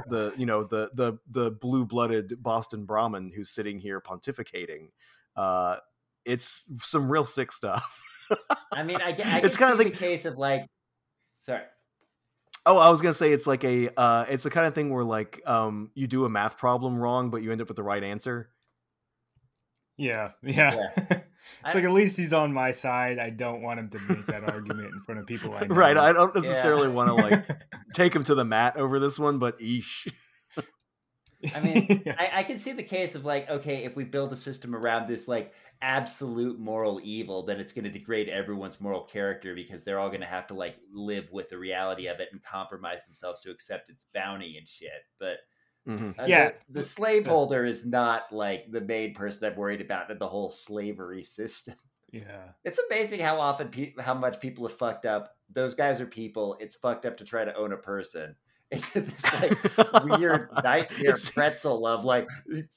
blue-blooded Boston Brahmin who's sitting here pontificating. It's some real sick stuff. I mean, I it's kind of the case of like, sorry. Oh, I was gonna say it's like it's the kind of thing where like you do a math problem wrong, but you end up with the right answer. Yeah. It's like, at least he's on my side. I don't want him to make that argument in front of people I know. Right. I don't necessarily want to like take him to the mat over this one, but eesh. I mean, I can see the case of like, okay, if we build a system around this like absolute moral evil, then it's going to degrade everyone's moral character because they're all going to have to like live with the reality of it and compromise themselves to accept its bounty and shit. But the slaveholder is not like the main person I'm worried about in the whole slavery system. Yeah, it's amazing how often how much people have fucked up. Those guys are people. It's fucked up to try to own a person. It's this like weird nightmare pretzel of like.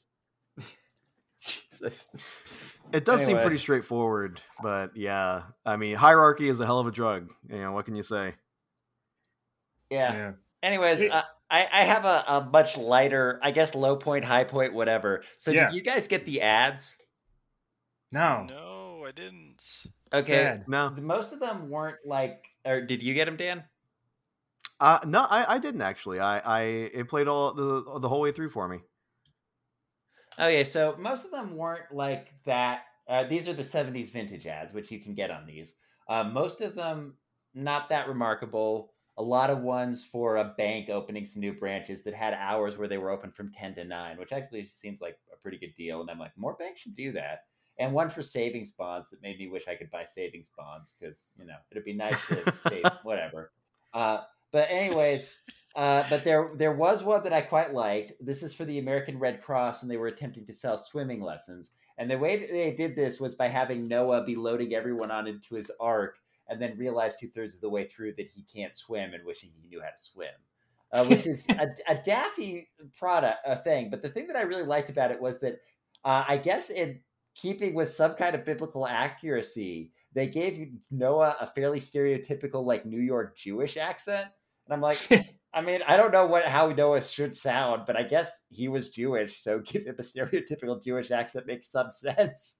Jesus. It does seem pretty straightforward, but yeah, I mean, hierarchy is a hell of a drug. What can you say? Yeah. Anyways, I have a much lighter, I guess, low point, high point, whatever. So did you guys get the ads? No, I didn't. Okay. Sad. No. Most of them weren't like, or did you get them, Dan? No, I didn't actually. It played all the whole way through for me. Okay, so most of them weren't like that. These are the 70s vintage ads, which you can get on these. Most of them not that remarkable. A lot of ones for a bank opening some new branches that had hours where they were open from 10 to 9, which actually seems like a pretty good deal. And I'm like, more banks should do that. And one for savings bonds that made me wish I could buy savings bonds because, it'd be nice to save whatever. But anyways, but there was one that I quite liked. This is for the American Red Cross, and they were attempting to sell swimming lessons. And the way that they did this was by having Noah be loading everyone on into his ark and then realize 2/3 of the way through that he can't swim and wishing he knew how to swim, which is a daffy thing. But the thing that I really liked about it was that I guess in keeping with some kind of biblical accuracy, they gave Noah a fairly stereotypical like New York Jewish accent. And I'm like, I mean, I don't know how Noah should sound, but I guess he was Jewish, so give him a stereotypical Jewish accent makes some sense.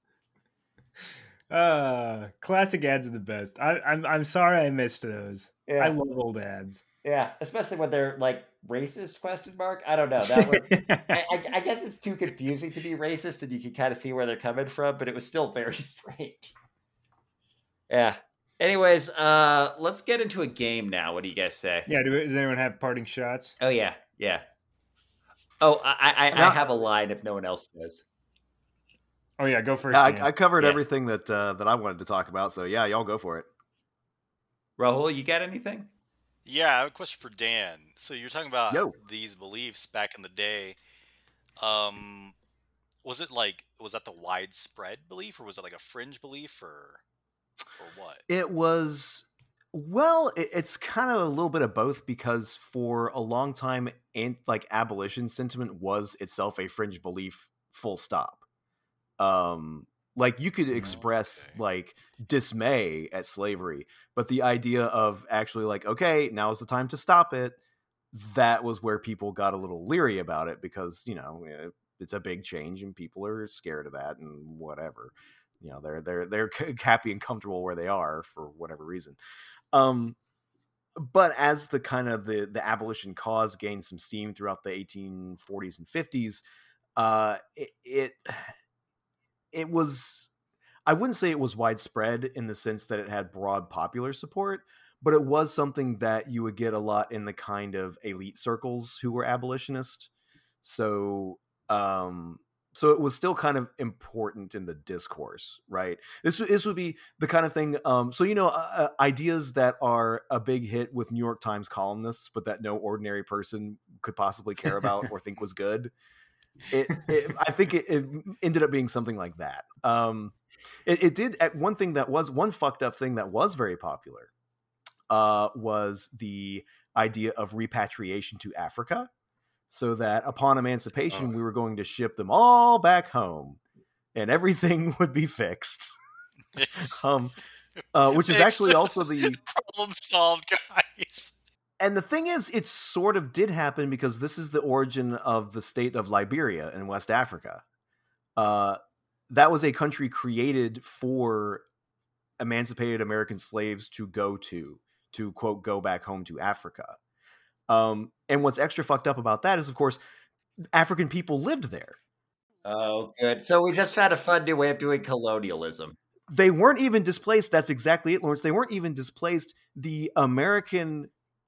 Classic ads are the best. I'm sorry I missed those. Yeah. I love old ads. Yeah, especially when they're like racist ? I don't know. That was, I guess it's too confusing to be racist, and you can kind of see where they're coming from, but it was still very strange. Yeah. Anyways, let's get into a game now. What do you guys say? Yeah, does anyone have parting shots? Oh, yeah. Oh, I have a line if no one else does. Oh, yeah, go first. I covered everything that I wanted to talk about, so yeah, y'all go for it. Rahul, you got anything? Yeah, I have a question for Dan. So you're talking about these beliefs back in the day. Was that the widespread belief, or was it like a fringe belief, or what? It was, it's kind of a little bit of both, because for a long time, abolition sentiment was itself a fringe belief, full stop. Like you could express like dismay at slavery, but the idea of actually like, okay, now's the time to stop it, that was where people got a little leery about it, because, it's a big change and people are scared of that and whatever. you know, they're happy and comfortable where they are for whatever reason. But as the kind of the abolition cause gained some steam throughout the 1840s and 50s, it was, I wouldn't say it was widespread in the sense that it had broad popular support, but it was something that you would get a lot in the kind of elite circles who were abolitionist. So it was still kind of important in the discourse, right? This would be the kind of thing. So, you know, ideas that are a big hit with New York Times columnists, but that no ordinary person could possibly care about or think was good. I think it ended up being something like that. It did. One thing that was one fucked up thing that was very popular was the idea of repatriation to Africa, so that upon emancipation, we were going to ship them all back home and everything would be fixed. Which is actually also the problem solved, guys. And the thing is, it sort of did happen because this is the origin of the state of Liberia in West Africa. That was a country created for emancipated American slaves to go to quote, go back home to Africa. And what's extra fucked up about that is, of course, African people lived there. Oh, good. So we just found a fun new way of doing colonialism. They weren't even displaced. That's exactly it, Lawrence. They weren't even displaced. The American,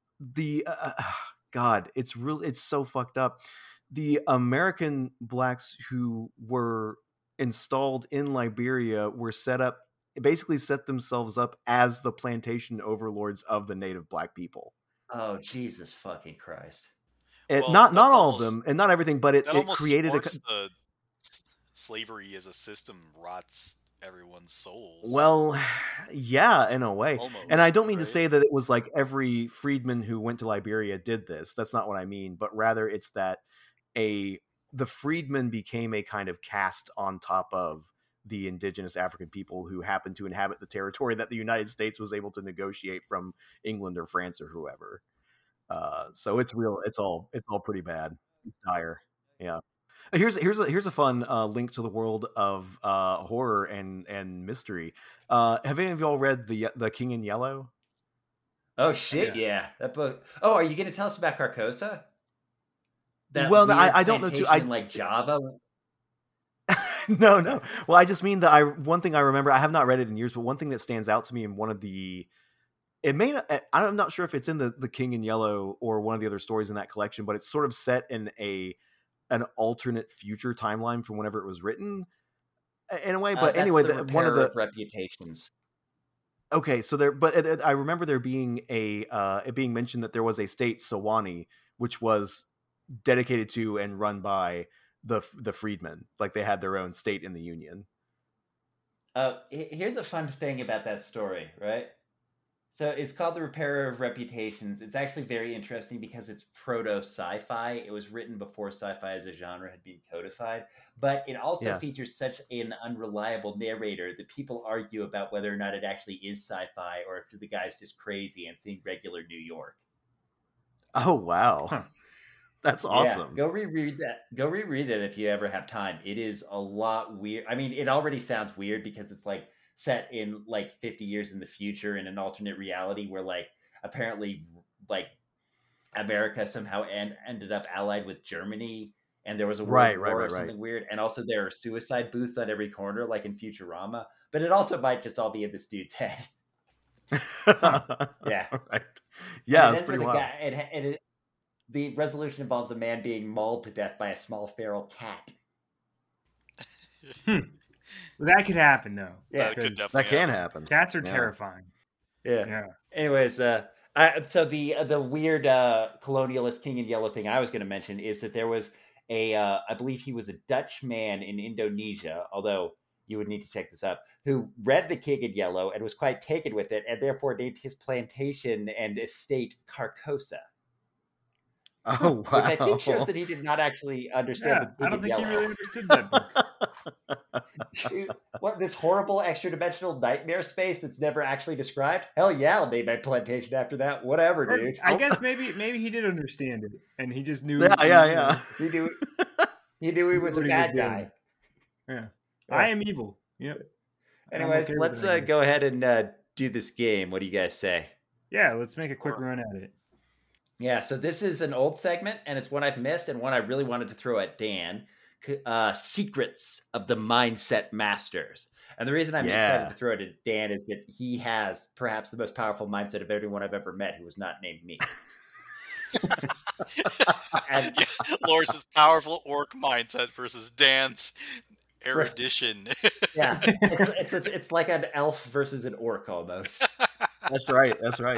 God, it's so fucked up. The American blacks who were installed in Liberia were basically set themselves up as the plantation overlords of the native black people. Oh, Jesus fucking Christ. Not all of them and not everything, but it created the slavery as a system rots everyone's souls. Well, yeah, in a way. Almost, and I don't mean to say that it was like every freedman who went to Liberia did this. That's not what I mean, but rather it's that the freedmen became a kind of caste on top of the indigenous African people who happened to inhabit the territory that the United States was able to negotiate from England or France or whoever. So it's all pretty bad. It's dire. Yeah. Here's a fun link to the world of horror and mystery. Have any of y'all read the King in Yellow? Oh shit, yeah. That book. Oh, are you going to tell us about Carcosa? Well, I don't know too. Like Java. No. Well, I just mean that one thing I remember, I have not read it in years, but one thing that stands out to me in one of the, I'm not sure if it's in the King in Yellow or one of the other stories in that collection, but it's sort of set in an alternate future timeline from whenever it was written in a way. But anyway, one of the reputations. Okay. So I remember there being it being mentioned that there was a state, Sewanee, which was dedicated to and run by the freedmen. Like they had their own state in the Union. Here's a fun thing about that story, right? So it's called The Repairer of Reputations. It's actually very interesting because it's proto-sci-fi. It was written before sci-fi as a genre had been codified, but it also features such an unreliable narrator that people argue about whether or not it actually is sci-fi or if the guy's just crazy and seeing regular New York. Oh, wow. Huh. That's awesome. Yeah, go reread that. Go reread it if you ever have time. It is a lot weird. I mean, it already sounds weird because it's like set in like 50 years in the future in an alternate reality where like apparently like America somehow ended up allied with Germany and there was a world war or something weird. And also there are suicide booths on every corner like in Futurama. But it also might just all be in this dude's head. Yeah. Right. Yeah, that's pretty wild. The resolution involves a man being mauled to death by a small feral cat. Well, that could happen, though. Yeah, that can happen. Cats are terrifying. Yeah. Anyways, so the weird colonialist King in Yellow thing I was going to mention is that there was I believe he was a Dutch man in Indonesia, although you would need to check this out, who read the King in Yellow and was quite taken with it, and therefore named his plantation and estate Carcosa. Oh, wow. Which I think shows that he did not actually understand the King in Yellow. I don't think he really understood that book. What, this horrible extra-dimensional nightmare space that's never actually described? Hell yeah, I'll name my plantation after that. Whatever, dude. I guess maybe he did understand it, and he just knew. Yeah. He knew he was a bad guy. Yeah. I am evil. Yep. Anyways, let's go ahead and do this game. What do you guys say? Yeah, let's make a quick run at it. Yeah, so this is an old segment, and it's one I've missed and one I really wanted to throw at Dan. Secrets of the Mindset Masters. And the reason I'm excited to throw it at Dan is that he has perhaps the most powerful mindset of everyone I've ever met who was not named me. Lawrence's powerful orc mindset versus Dan's erudition. Yeah, it's like an elf versus an orc almost. That's right.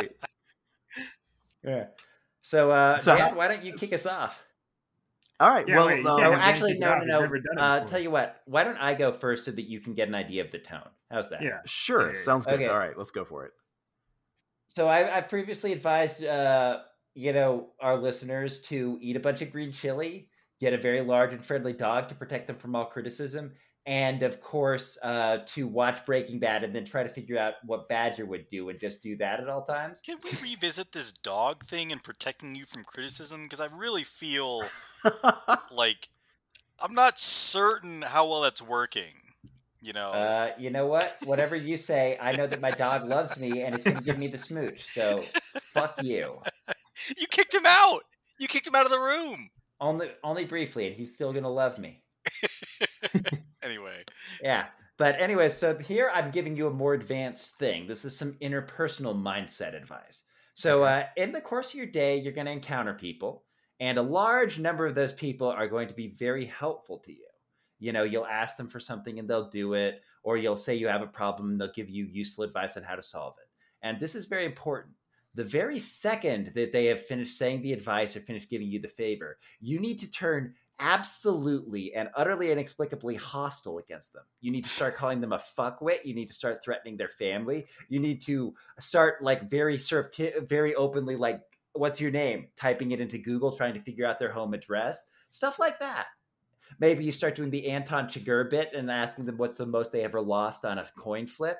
Yeah. So Dan, why don't you kick us off? All right. Yeah, no. Tell you what. Why don't I go first so that you can get an idea of the tone? How's that? Yeah, sure. Okay. Sounds good. Okay. All right, let's go for it. So I've previously advised, our listeners to eat a bunch of green chili, get a very large and friendly dog to protect them from all criticism, and of course, to watch Breaking Bad and then try to figure out what Badger would do and just do that at all times. Can we revisit this dog thing and protecting you from criticism? Because I really feel like I'm not certain how well that's working. You know what? Whatever you say, I know that my dog loves me and it's going to give me the smooch. So, fuck you. You kicked him out. You kicked him out of the room. Only briefly, and he's still going to love me. Anyway. Yeah. But anyway, so here I'm giving you a more advanced thing. This is some interpersonal mindset advice. So in the course of your day, you're going to encounter people, and a large number of those people are going to be very helpful to you. You'll ask them for something and they'll do it, or you'll say you have a problem and they'll give you useful advice on how to solve it. And this is very important. The very second that they have finished saying the advice or finished giving you the favor, you need to turn absolutely and utterly inexplicably hostile against them. You need to start calling them a fuckwit. You need to start threatening their family. You need to start very openly, like, what's your name? Typing it into Google, trying to figure out their home address, stuff like that. Maybe you start doing the Anton Chigurh bit and asking them what's the most they ever lost on a coin flip.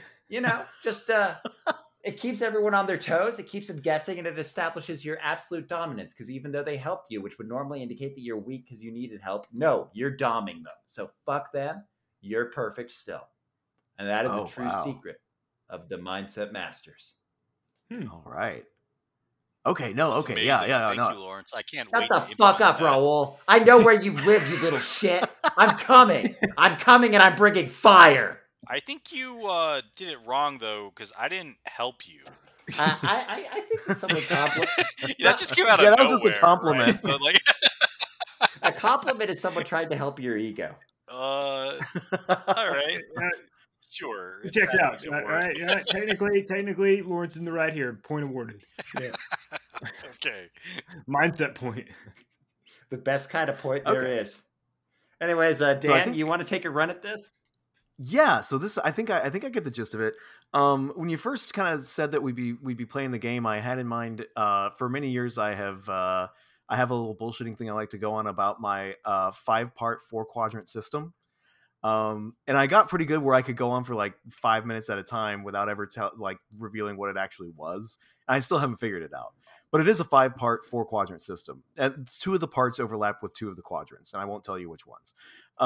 It keeps everyone on their toes. It keeps them guessing, and it establishes your absolute dominance. Because even though they helped you, which would normally indicate that you're weak because you needed help, no, you're doming them. So fuck them. You're perfect still. And that is a true secret of the Mindset Masters. All right. Okay, no, That's okay, amazing. yeah. Thank you, Lawrence. I can't Shut wait the to fuck up, that. Raul. I know where you live, you little shit. I'm coming, and I'm bringing fire. I think you did it wrong, though, because I didn't help you. I think that someone complimented. That just came out of nowhere. That was just a compliment. Right? A compliment is someone trying to help your ego. All right. Sure. It checks out. All right. Technically, Lawrence is in the right here. Point awarded. Yeah. Okay. Mindset point. The best kind of point there is. Anyways, Dan, you want to take a run at this? Yeah, so this I think I get the gist of it. When you first kind of said that we'd be playing the game, I had in mind for many years I have a little bullshitting thing I like to go on about my 5-part 4-quadrant system. And I got pretty good where I could go on for like 5 minutes at a time without ever revealing what it actually was. And I still haven't figured it out. But it is a 5-part 4-quadrant system. And 2 of the parts overlap with 2 of the quadrants, and I won't tell you which ones.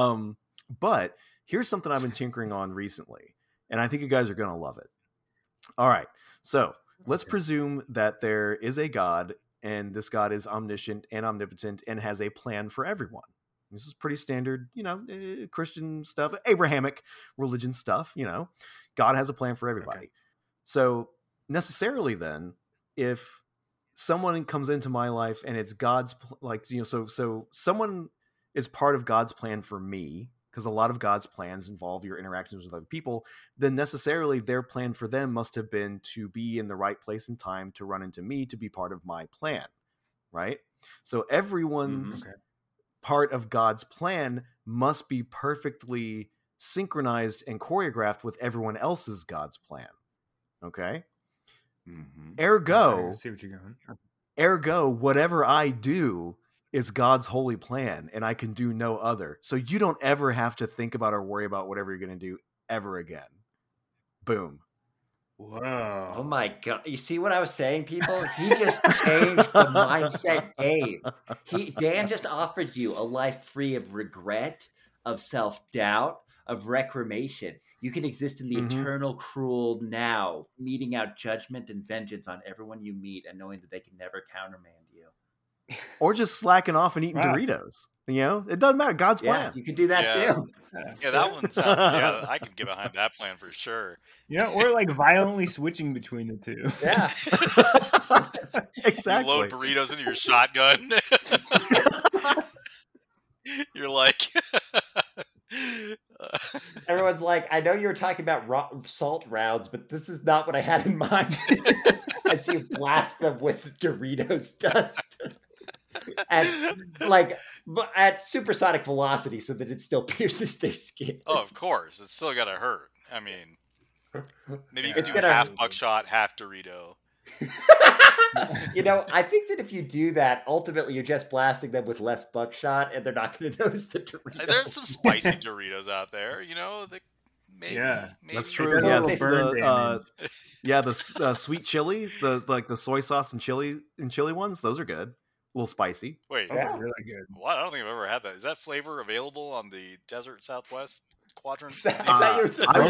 But here's something I've been tinkering on recently, and I think you guys are going to love it. All right. So let's presume that there is a God, and this God is omniscient and omnipotent and has a plan for everyone. This is pretty standard, Christian stuff, Abrahamic religion stuff, God has a plan for everybody. Okay. So necessarily then, if someone comes into my life and it's God's, so someone is part of God's plan for me, because a lot of God's plans involve your interactions with other people, then necessarily their plan for them must have been to be in the right place and time to run into me to be part of my plan, right? So everyone's part of God's plan must be perfectly synchronized and choreographed with everyone else's God's plan, okay? Ergo, I see what you're going. Ergo, whatever I do is God's holy plan, and I can do no other. So you don't ever have to think about or worry about whatever you're going to do ever again. Boom. Whoa. Oh my God. You see what I was saying, people? He just changed the mindset game. Dan just offered you a life free of regret, of self-doubt, of reclamation. You can exist in the eternal cruel now, meting out judgment and vengeance on everyone you meet and knowing that they can never countermand you. Or just slacking off and eating Doritos. You know, it doesn't matter. God's plan. You can do that too. Yeah, that one sounds. Yeah, I can get behind that plan for sure. Yeah, or like violently switching between the two. Yeah, exactly. You load burritos into your shotgun. You're like, everyone's like, I know you were talking about salt rounds, but this is not what I had in mind. As you blast them with Doritos dust. And like at supersonic velocity so that it still pierces their skin. Oh, of course. It's still gotta hurt. I mean, maybe you could do half buckshot, half Dorito. You know, I think that if you do that, ultimately you're just blasting them with less buckshot and they're not going to notice the Doritos. There's some spicy Doritos out there, you know? Maybe, that's true. Yeah, the sweet chili, the soy sauce and chili ones, those are good. A little spicy. Wait, those are really good. What? I don't think I've ever had that. Is that flavor available on the Desert Southwest quadrant? I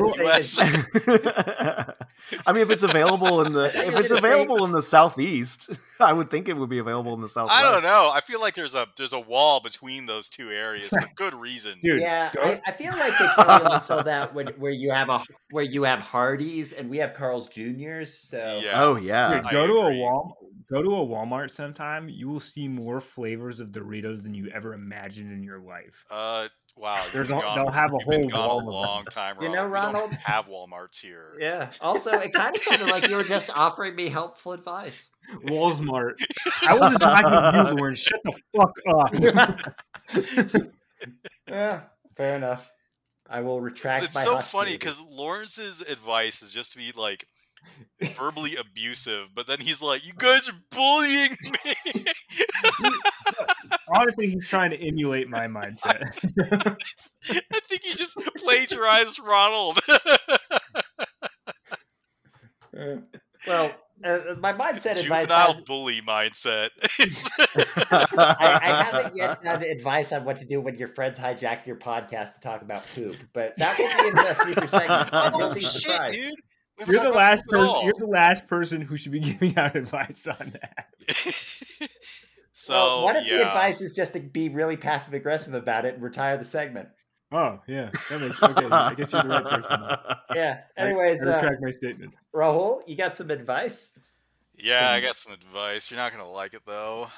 mean, if it's available in the Southeast, I would think it would be available in the Southwest. I don't know. I feel like there's a wall between those two areas for good reason. Dude, yeah, I feel like they probably only sell that where you have Hardee's and we have Carl's Jr.'s. So yeah. Oh yeah, dude, go to a Walmart sometime. You will see more flavors of Doritos than you ever imagined in your life. Wow. They'll have a whole wall. A long time, Ronald. You know, Ronald, we don't have Walmarts here. Yeah. Also, it kind of sounded like you were just offering me helpful advice. Walmart. I wasn't talking to you, Lauren. Shut the fuck up. Yeah, fair enough. I will retract. It's so funny because Lawrence's advice is just to be like verbally abusive, but then he's like, "You guys are bullying me." Honestly, he's trying to emulate my mindset. I think he just plagiarized Ronald. Well, my mindset juvenile bully mindset. I haven't yet done advice on what to do when your friends hijack your podcast to talk about poop, but that will be in the future segment. Oh shit, dude! You're the last person who should be giving out advice on that. So, what if the advice is just to be really passive aggressive about it and retire the segment? Oh yeah, that makes okay. I guess you're the right person. Yeah. Anyways, I retract my statement. Rahul, you got some advice? Yeah, I got some advice. You're not gonna like it though.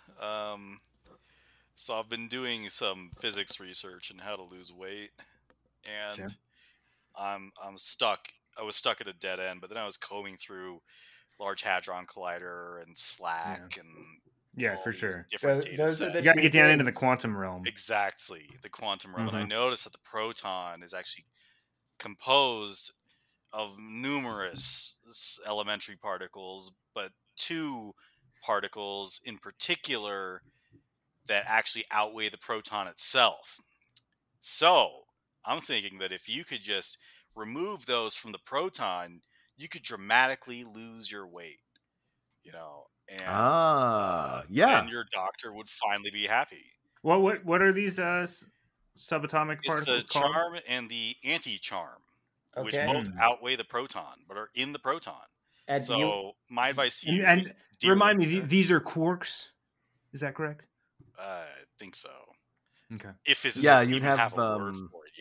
So I've been doing some physics research on how to lose weight, and I'm stuck. I was stuck at a dead end, but then I was combing through Large Hadron Collider and SLAC and for sure. Different data sets. You got to get down into the quantum realm. Exactly, the quantum realm. And I noticed that the proton is actually composed of numerous elementary particles, but two particles in particular that actually outweigh the proton itself. So I'm thinking that if you could just remove those from the proton, you could dramatically lose your weight, you know, and and your doctor would finally be happy. Well, what are these subatomic particles the called? charm and the anti-charm, which both outweigh the proton, but are in the proton. And so my advice to you and remind me, these are quarks. Is that correct? I think so. Okay. If physicists even have a word for it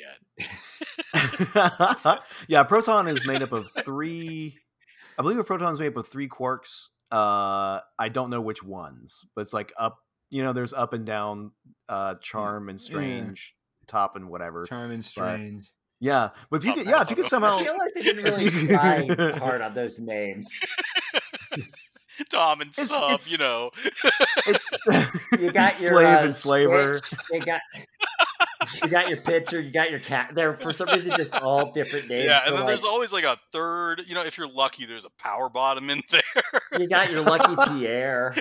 yet. Yeah, a proton is made up of three. I believe a proton is made up of three quarks. I don't know which ones, but it's like up. You know, there's up and down, charm and strange, top and whatever. Charm and strange. But if you could somehow. I feel like they didn't really try hard on those names. Tom and Sub, you know. You got your slave and slaver. You got your pitcher. You got your cat. They're for some reason just all different names. Yeah, and then there's always like a third. You know, if you're lucky, there's a power bottom in there. You got your Lucky Pierre.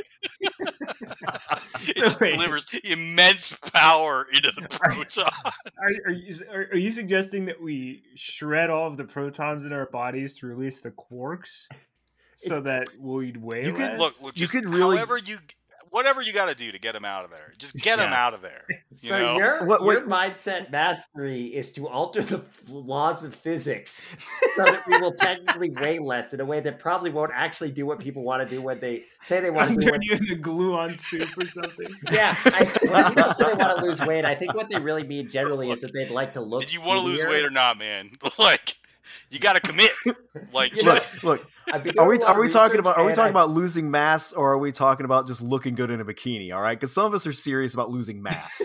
It delivers immense power into the proton. Are you suggesting that we shred all of the protons in our bodies to release the quarks? So that we'd weigh less? Look. You could really, whatever you got to do to get him out of there. Just get him out of there. So your mindset mastery is to alter the laws of physics so that we will technically weigh less in a way that probably won't actually do what people want to do when they say they want to do. Turn you into glue on soup or something. Yeah, when people say they want to lose weight, I think what they really mean generally is that they'd like to look. Did you want to lose weight or not, man? Like, you got to commit. Like, look. Are we talking about losing mass, or are we talking about just looking good in a bikini? All right, because some of us are serious about losing mass.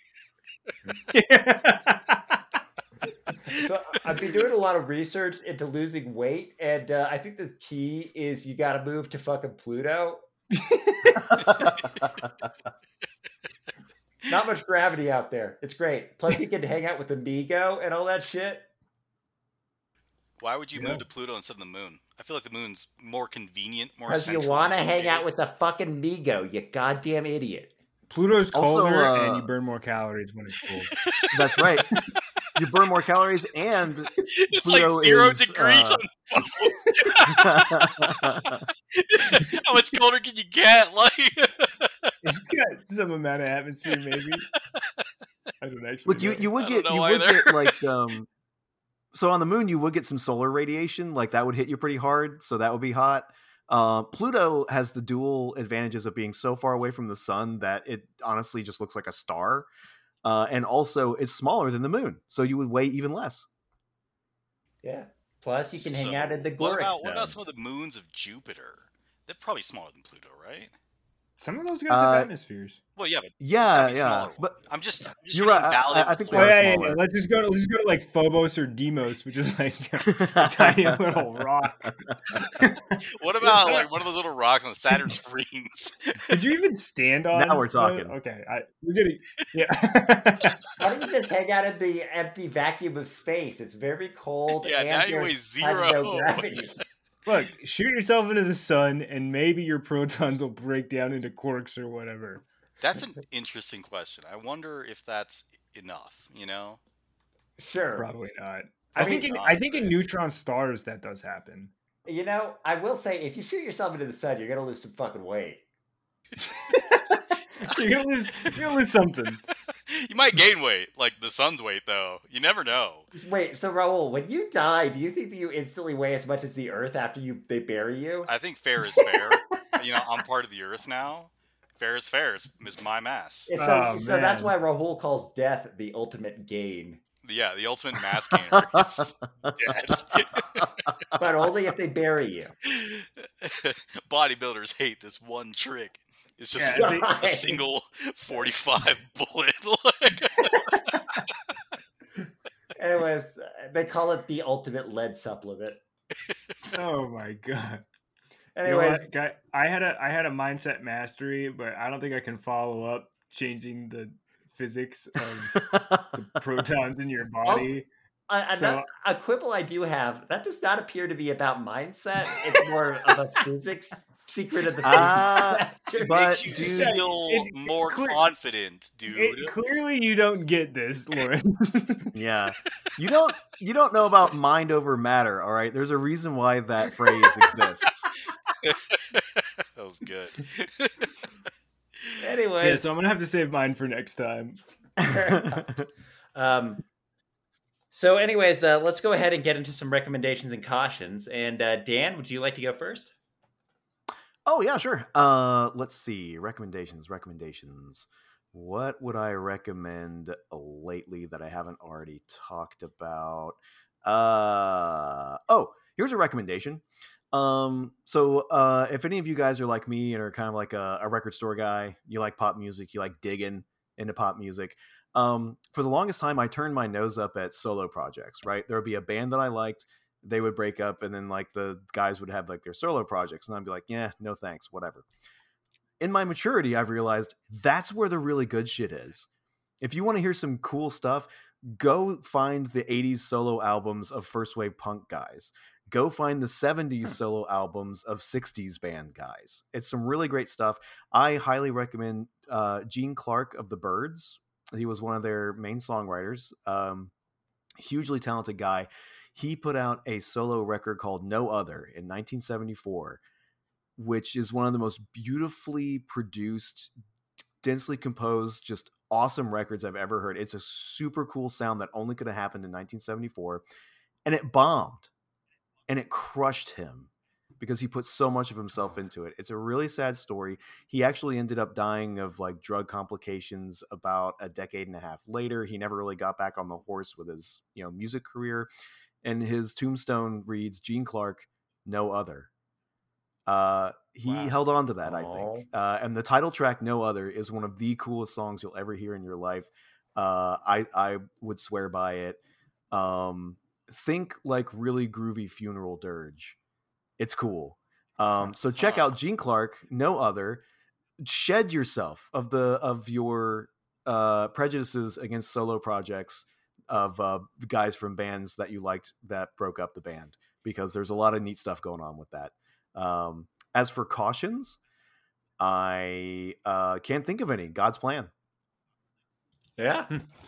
So I've been doing a lot of research into losing weight, and I think the key is you got to move to fucking Pluto. Not much gravity out there. It's great. Plus, you can hang out with Amigo and all that shit. Why would you move to Pluto instead of the moon? I feel like the moon's more convenient, more central. Because you want to hang out with the fucking Migo, you goddamn idiot. Pluto's colder, and you burn more calories when it's cold. That's right. You burn more calories, and it's Pluto like 0 is, degrees on How much colder can you get? Like, it's got some amount of atmosphere, maybe. I don't actually. Look, you would get like so on the moon you would get some solar radiation, like that would hit you pretty hard, so that would be hot. Pluto has the dual advantages of being so far away from the sun that it honestly just looks like a star, and also it's smaller than the moon, so you would weigh even less. Yeah. Plus, you can hang out in the Goryx zone. What about some of the moons of Jupiter? They're probably smaller than Pluto, right? Some of those guys have atmospheres. Well, yeah, but but I'm just you're right. I think yeah. Let's just go to like Phobos or Deimos, which is like a tiny little rock. What about like one of those little rocks on Saturn's rings? Could you even stand on? Now we're talking. Okay, we're getting. Yeah. Why don't you just hang out in the empty vacuum of space? It's very cold. Yeah, and now you weigh 0. No gravity. Look, shoot yourself into the sun, and maybe your protons will break down into quarks or whatever. That's an interesting question. I wonder if that's enough. Sure, probably not. I think in neutron stars that does happen. I will say, if you shoot yourself into the sun, you're gonna lose some fucking weight. You're gonna lose something. You might gain weight, like the sun's weight, though. You never know. Wait, so Raul, when you die, do you think that you instantly weigh as much as the Earth after they bury you? I think fair is fair. I'm part of the Earth now. Fair is fair. It's my mass. So that's why Rahul calls death the ultimate gain. Yeah, the ultimate mass gainer is dead. But only if they bury you. Bodybuilders hate this one trick. It's just a single 45 bullet. Anyways, they call it the ultimate lead supplement. Oh my god. Anyways, I had a mindset mastery, but I don't think I can follow up changing the physics of the protons in your body. A quibble I do have, that does not appear to be about mindset. It's more of a physics secret of the physics. It makes you feel more confident, dude. Clearly you don't get this, Lauren. Yeah. You don't know about mind over matter, all right? There's a reason why that phrase exists. That was good. Anyway, yeah, so I'm gonna have to save mine for next time. So anyways, let's go ahead and get into some recommendations and cautions. And Dan, would you like to go first? Oh, yeah, sure. Let's see. Recommendations. What would I recommend lately that I haven't already talked about? Here's a recommendation. If any of you guys are like me and are kind of like a record store guy, you like pop music, you like digging into pop music. For the longest time, I turned my nose up at solo projects, right? There would be a band that I liked. They would break up, and then like the guys would have like their solo projects, and I'd be like, yeah, no thanks, whatever. In my maturity, I've realized that's where the really good shit is. If you want to hear some cool stuff, go find the 80s solo albums of first wave punk guys. Go find the 70s solo albums of 60s band guys. It's some really great stuff. I highly recommend Gene Clark of the Byrds. He was one of their main songwriters. Hugely talented guy. He put out a solo record called No Other in 1974. which is one of the most beautifully produced, densely composed, just awesome records I've ever heard. It's a super cool sound that only could have happened in 1974, and it bombed, and it crushed him because he put so much of himself into it. It's a really sad story. He actually ended up dying of like drug complications about a decade and a half later. He never really got back on the horse with his, music career. And his tombstone reads, Gene Clark, no other. He held on to that, I think. And the title track, No Other, is one of the coolest songs you'll ever hear in your life. I would swear by it. Think like really groovy funeral dirge. It's cool. So check out Gene Clark, No Other. Shed yourself of your prejudices against solo projects of guys from bands that you liked that broke up the band, because there's a lot of neat stuff going on with that. As for cautions, I can't think of any. God's Plan. Yeah.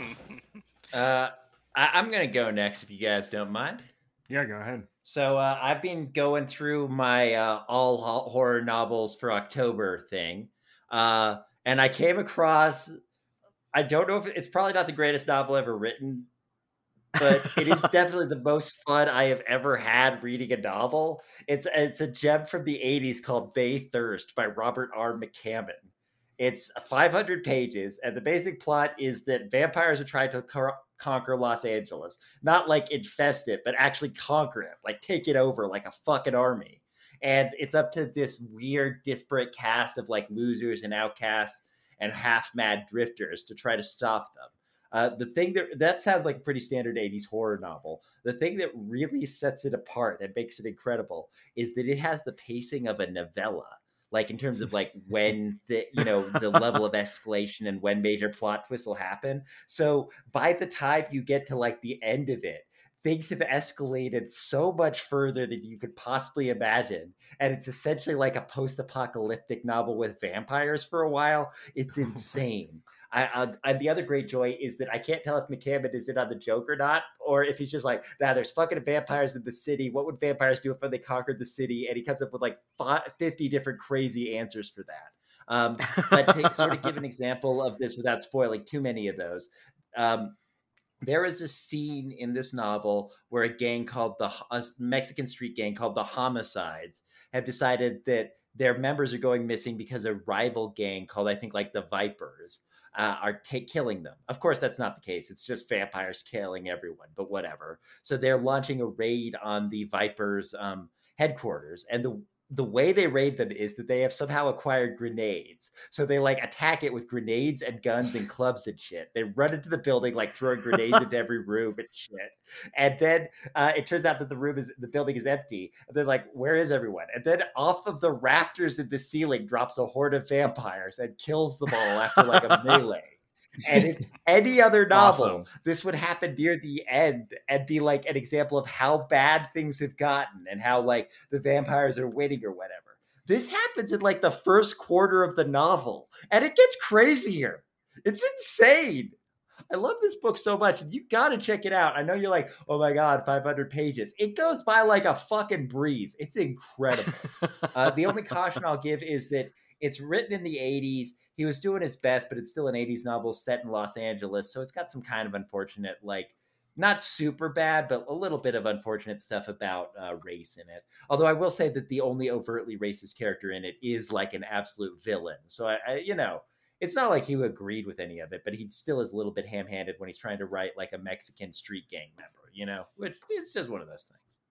I'm going to go next if you guys don't mind. Yeah, go ahead. So I've been going through my all horror novels for October thing. And I came across, I don't know if it's probably not the greatest novel ever written, but it is definitely the most fun I have ever had reading a novel. It's a gem from the 80s called They Thirst by Robert R. McCammon. It's 500 pages, and the basic plot is that vampires are trying to conquer Los Angeles. Not like infest it, but actually conquer it, like take it over like a fucking army. And it's up to this weird, disparate cast of like losers and outcasts and half-mad drifters to try to stop them. The thing that sounds like a pretty standard 80s horror novel. The thing that really sets it apart and makes it incredible is that it has the pacing of a novella. Like in terms of like when the level of escalation and when major plot twists will happen. So by the time you get to like the end of it, things have escalated so much further than you could possibly imagine. And it's essentially like a post-apocalyptic novel with vampires for a while. It's insane. The other great joy is that I can't tell if McCammon is in on the joke or not, or if he's just like, there's fucking vampires in the city. What would vampires do if they conquered the city? And he comes up with like 50 different crazy answers for that. But to sort of give an example of this without spoiling too many of those, there is a scene in this novel where a Mexican street gang called the Homicides have decided that their members are going missing because a rival gang called, I think, like the Vipers are killing them. Of course, that's not the case. It's just vampires killing everyone, but whatever. So they're launching a raid on the Vipers' headquarters, and the way they raid them is that they have somehow acquired grenades. So they like attack it with grenades and guns and clubs and shit. They run into the building, like throwing grenades into every room and shit. And then it turns out that the building is empty. And they're like, where is everyone? And then off of the rafters in the ceiling drops a horde of vampires and kills them all after like a melee. And in any other novel, this would happen near the end and be like an example of how bad things have gotten and how like the vampires are winning or whatever. This happens in like the first quarter of the novel, and it gets crazier. It's insane. I love this book so much, and you got to check it out. I know you're like, oh my God, 500 pages. It goes by like a fucking breeze. It's incredible. The only caution I'll give is that it's written in the 80s. He was doing his best, but it's still an 80s novel set in Los Angeles. So it's got some kind of unfortunate, like not super bad, but a little bit of unfortunate stuff about race in it. Although I will say that the only overtly racist character in it is like an absolute villain. So I it's not like he agreed with any of it, but he still is a little bit ham-handed when he's trying to write like a Mexican street gang member, which is just one of those things.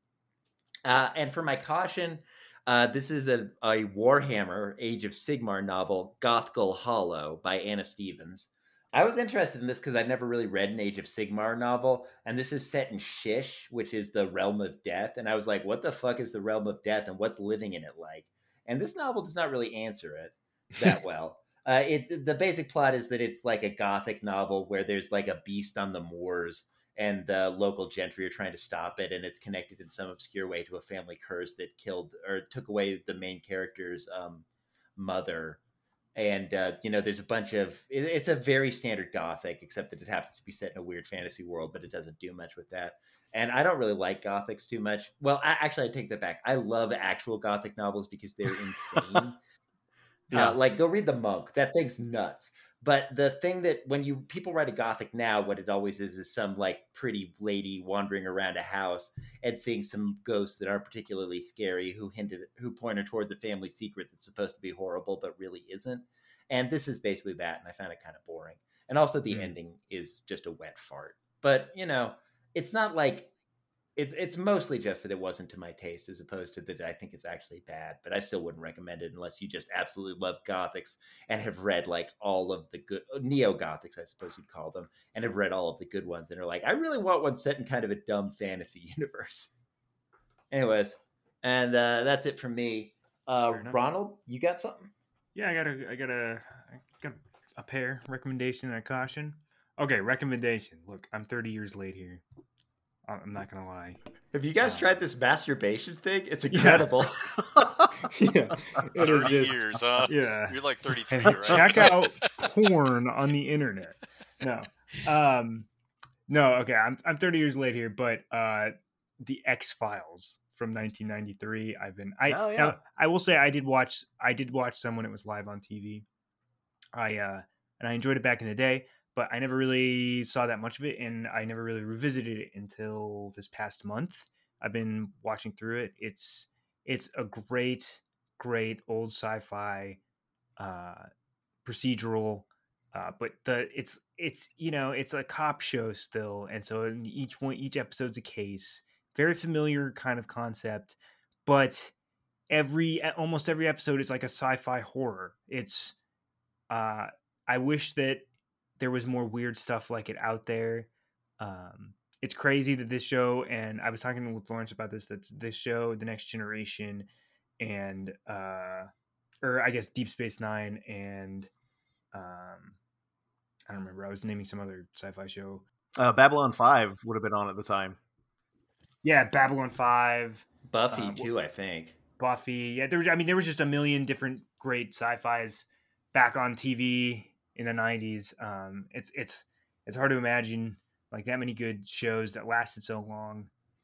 And for my caution, this is a Warhammer Age of Sigmar novel, Gothgul Hollow by Anna Stevens. I was interested in this because I'd never really read an Age of Sigmar novel, and this is set in Shish, which is the realm of death. And I was like, what the fuck is the realm of death, and what's living in it like? And this novel does not really answer it that well. The basic plot is that it's like a gothic novel where there's like a beast on the moors, and the local gentry are trying to stop it, and it's connected in some obscure way to a family curse that killed or took away the main character's mother. And there's a bunch of it's a very standard Gothic, except that it happens to be set in a weird fantasy world, but it doesn't do much with that. And I don't really like Gothics too much. Well, I take that back. I love actual Gothic novels because they're insane. Yeah. Like, go read The Monk. That thing's nuts. But the thing that when people write a Gothic now, what it always is some like pretty lady wandering around a house and seeing some ghosts that aren't particularly scary who point her towards a family secret that's supposed to be horrible but really isn't. And this is basically that, and I found it kind of boring. And also the ending is just a wet fart. But it's not like it's mostly just that it wasn't to my taste, as opposed to that I think it's actually bad. But I still wouldn't recommend it unless you just absolutely love Gothics and have read like all of the good neo-Gothics, I suppose you'd call them, and have read all of the good ones and are like, I really want one set in kind of a dumb fantasy universe. Anyways, and that's it for me. Ronald, you got something? Yeah, I got a pair recommendation and a caution. Okay, recommendation. Look, I'm 30 years late here. I'm not gonna lie. Have you guys tried this masturbation thing? It's incredible. Yeah, 30 years, huh? Yeah, you're like 33, right? Check out porn on the internet. No, no. Okay, I'm 30 years late here, but the X-Files from 1993. Now, I will say I did watch some when it was live on TV. And I enjoyed it back in the day. But I never really saw that much of it, and I never really revisited it until this past month. I've been watching through it. It's a great old sci-fi procedural, but it's a cop show still, and so each episode's a case. Very familiar kind of concept, but almost every episode is like a sci-fi horror. It's I wish that there was more weird stuff like it out there. It's crazy that this show, and I was talking with Lawrence about this show, The Next Generation, and or I guess Deep Space Nine, and I don't remember. I was naming some other sci-fi show. Babylon 5 would have been on at the time. Yeah, Babylon 5. Buffy too, I think. Buffy. Yeah, there was just a million different great sci-fis back on TV in the 90s. It's hard to imagine like that many good shows that lasted so long,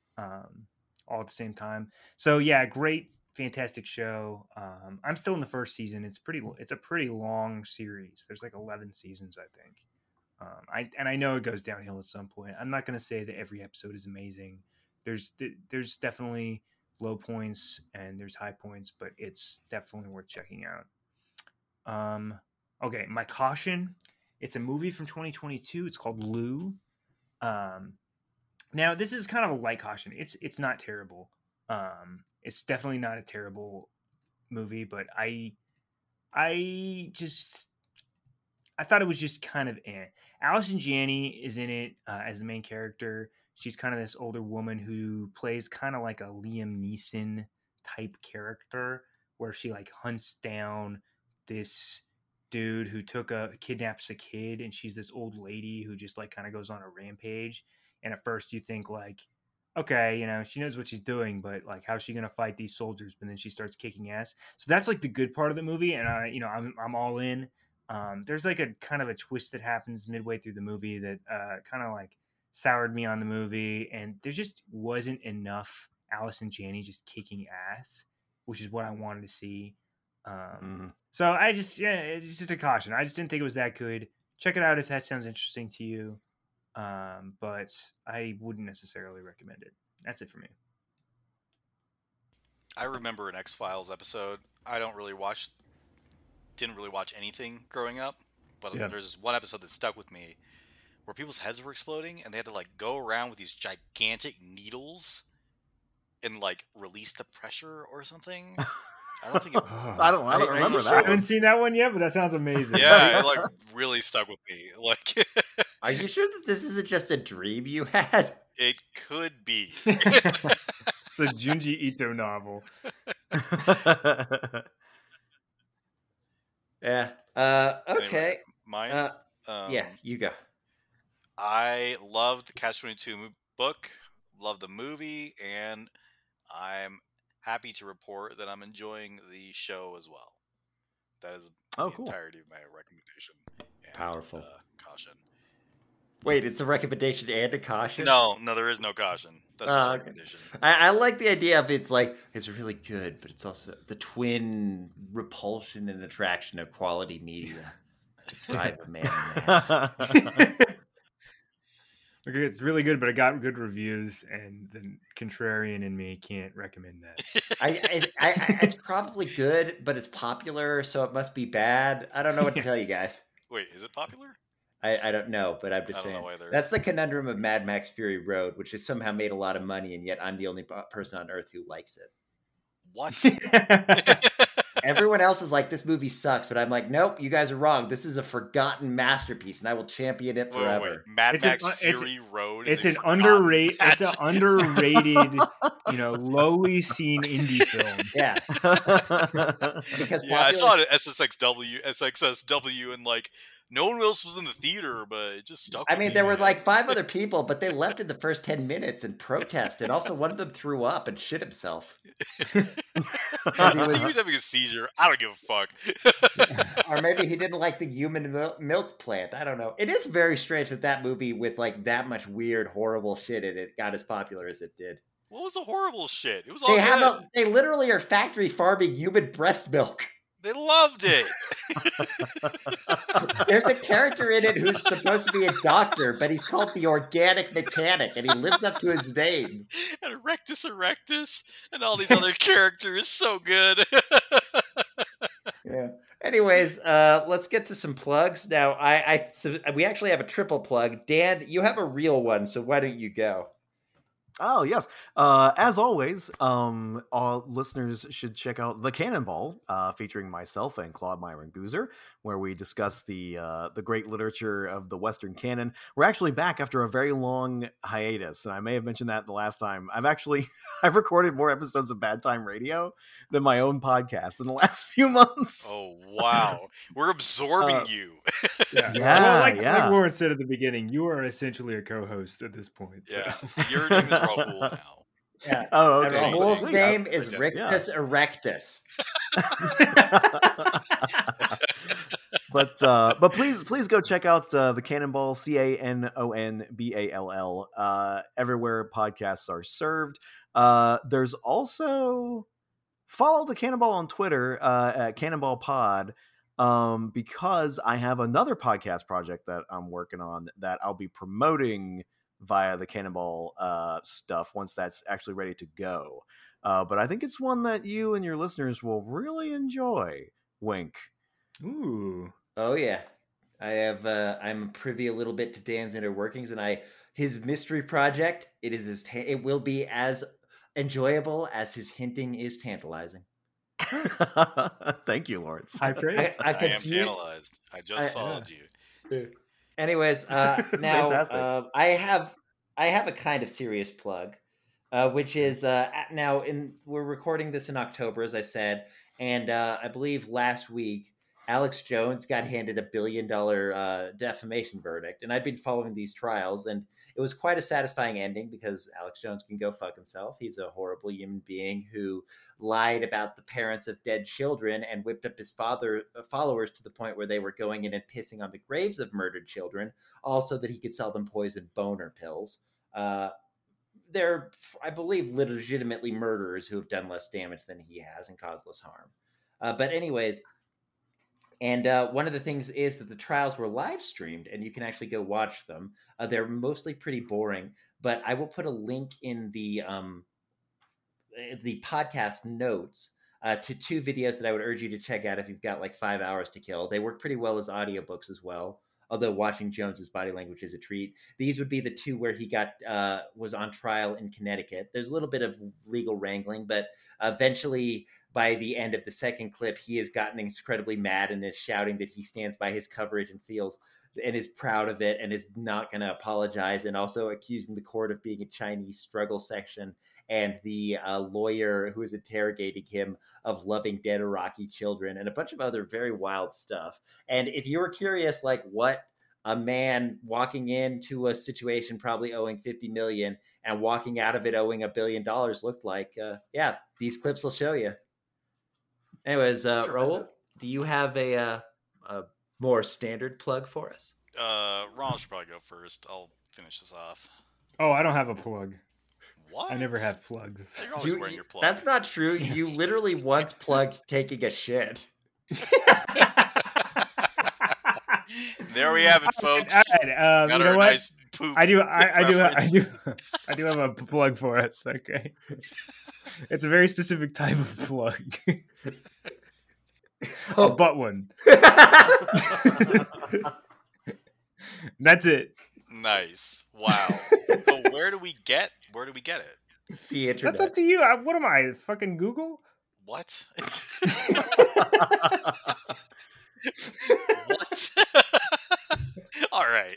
all at the same time. So yeah, great, fantastic show. I'm still in the first season. It's a pretty long series. There's like 11 seasons, I think. I know it goes downhill at some point. I'm not going to say that every episode is amazing. There's definitely low points and there's high points, but it's definitely worth checking out. Okay, my caution. It's a movie from 2022. It's called Lou. Now this is kind of a light caution. It's not terrible. It's definitely not a terrible movie, but I thought it was just kind of Allison Janney is in it as the main character. She's kind of this older woman who plays kind of like a Liam Neeson type character, where she like hunts down this dude who kidnaps a kid, and she's this old lady who just like kind of goes on a rampage. And at first you think like, okay, she knows what she's doing, but like, how's she gonna fight these soldiers? But then she starts kicking ass. So that's like the good part of the movie, and I'm all in. There's like a kind of a twist that happens midway through the movie that kind of like soured me on the movie, and there just wasn't enough Allison Janney just kicking ass, which is what I wanted to see. So it's just a caution. I just didn't think it was that good. Check it out if that sounds interesting to you. But I wouldn't necessarily recommend it. That's it for me. I remember an X-Files episode. I didn't really watch anything growing up, but there's this one episode that stuck with me where people's heads were exploding and they had to like go around with these gigantic needles and like release the pressure or something. I don't think I don't remember that. I haven't seen that one yet, but that sounds amazing. Yeah, it like really stuck with me. Like, are you sure that this isn't just a dream you had? It could be. It's a Junji Ito novel. Yeah. Okay. Anyway, mine. Yeah, you go. I loved the Catch-22 book, loved the movie, and I'm happy to report that I'm enjoying the show as well. That is Oh, the cool. entirety of my recommendation. And, Powerful. Caution. Wait, it's a recommendation and a caution? No, there is no caution. That's just a recommendation. I like the idea of it's really good, but it's also the twin repulsion and attraction of quality media. Drive a man mad. Okay, it's really good, but it got good reviews, and the contrarian in me can't recommend that. It's probably good, but it's popular, so it must be bad. I don't know what to tell you guys. Wait, is it popular? I don't know, but I'm just saying. That's the conundrum of Mad Max Fury Road, which has somehow made a lot of money, and yet I'm the only person on Earth who likes it. What? Everyone else is like, this movie sucks, but I'm like, nope, you guys are wrong. This is a forgotten masterpiece, and I will champion it forever. Wait. Mad Max Fury Road. It's an underrated. It's an underrated, lowly seen indie film. Yeah. Because I saw it at SXSW, and no one else was in the theater, but it just stuck. I mean, there were 5 other people, but they left in the first 10 minutes and protested. Also, one of them threw up and shit himself. I think he was having a seizure. I don't give a fuck. Or maybe he didn't like the human milk plant. I don't know. It is very strange that movie with that much weird, horrible shit in it got as popular as it did. What was the horrible shit? It was all good. They literally are factory farming human breast milk. They loved it. There's a character in it who's supposed to be a doctor, but he's called the Organic Mechanic, and he lives up to his name. And Erectus, and all these other characters. So good. Yeah. Anyways, let's get to some plugs. Now, we actually have a triple plug. Dan, you have a real one, so why don't you go? Oh, yes. As always, all listeners should check out The Cannonball, featuring myself and Claude Myron Goozer, where we discuss the great literature of the Western canon. We're actually back after a very long hiatus, and I may have mentioned that the last time. I've recorded more episodes of Bad Time Radio than my own podcast in the last few months. Oh, wow. We're absorbing you. Yeah. Like Lawrence said at the beginning, you are essentially a co-host at this point. So. Yeah. Your name is Raul now. Yeah. Oh, okay. Raul's name is Rictus Erectus. But please go check out The Cannonball, CANONBALL, everywhere podcasts are served. There's also follow The Cannonball on Twitter at Cannonball Pod, because I have another podcast project that I'm working on that I'll be promoting via the Cannonball stuff once that's actually ready to go. But I think it's one that you and your listeners will really enjoy. Wink. Ooh. Oh yeah. I'm privy a little bit to Dan's inner workings, and his mystery project, it will be as enjoyable as his hinting is tantalizing. Thank you, Lawrence. High praise. I am tantalized. I just followed you. Anyways, now I have a kind of serious plug, which is we're recording this in October, as I said, and I believe last week Alex Jones got handed $1 billion defamation verdict, and I'd been following these trials, and it was quite a satisfying ending because Alex Jones can go fuck himself. He's a horrible human being who lied about the parents of dead children and whipped up his followers to the point where they were going in and pissing on the graves of murdered children, also that he could sell them poison boner pills. They're, I believe, legitimately murderers who have done less damage than he has and caused less harm. But anyways... And one of the things is that the trials were live streamed, and you can actually go watch them. They're mostly pretty boring, but I will put a link in the podcast notes to 2 videos that I would urge you to check out if you've got 5 hours to kill. They work pretty well as audiobooks as well, although watching Jones's body language is a treat. These would be the 2 where he was on trial in Connecticut. There's a little bit of legal wrangling, but eventually... by the end of the second clip, he has gotten incredibly mad and is shouting that he stands by his coverage and is proud of it and is not going to apologize, and also accusing the court of being a Chinese struggle section and the lawyer who is interrogating him of loving dead Iraqi children and a bunch of other very wild stuff. And if you were curious, what a man walking into a situation probably owing $50 million and walking out of it owing $1 billion looked like, these clips will show you. Anyways, Raul? do you have a more standard plug for us? Ron should probably go first. I'll finish this off. Oh, I don't have a plug. What? I never have plugs. You're always wearing your plug. That's not true. You literally once plugged taking a shit. There we have it, folks. All right, Got you our know what? nice poop. I do have a plug for us. Okay, it's a very specific type of plug. A butt one. That's it. Nice. Wow. So where do we get it? The internet. That's up to you. What am I, fucking Google? What? What? All right.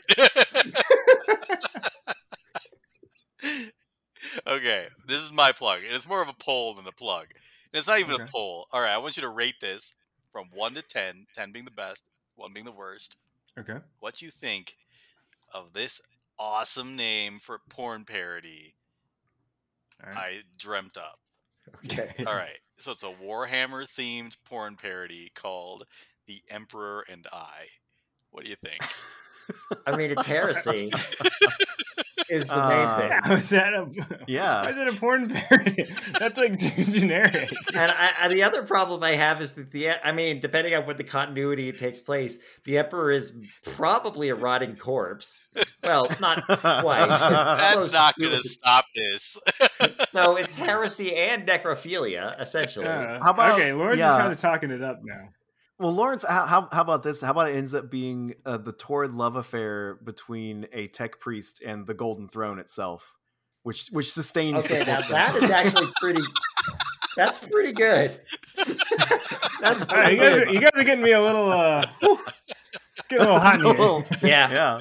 Okay, this is my plug, and it's more of a poll than a plug. And it's not even a poll. All right, I want you to rate this from 1 to 10, 10 being the best, 1 being the worst. Okay. What you think of this awesome name for porn parody I dreamt up. Okay. All right, so it's a Warhammer-themed porn parody called The Emperor and I. What do you think? I mean, it's heresy. Is the main thing. How is that Why is it a porn parody? That's like too generic. And the other problem I have is that depending on what the continuity takes place, the Emperor is probably a rotting corpse. Well, not quite. That's not going to stop this. So it's heresy and necrophilia, essentially. How about, okay, Lawrence is kind of talking it up now. Well, Lawrence, how about this? How about it ends up being the torrid love affair between a tech priest and the Golden Throne itself, which sustains. Okay, now that is actually pretty. That's pretty good. That's pretty good. You guys are getting me a little. It's getting a little hot in here. Yeah.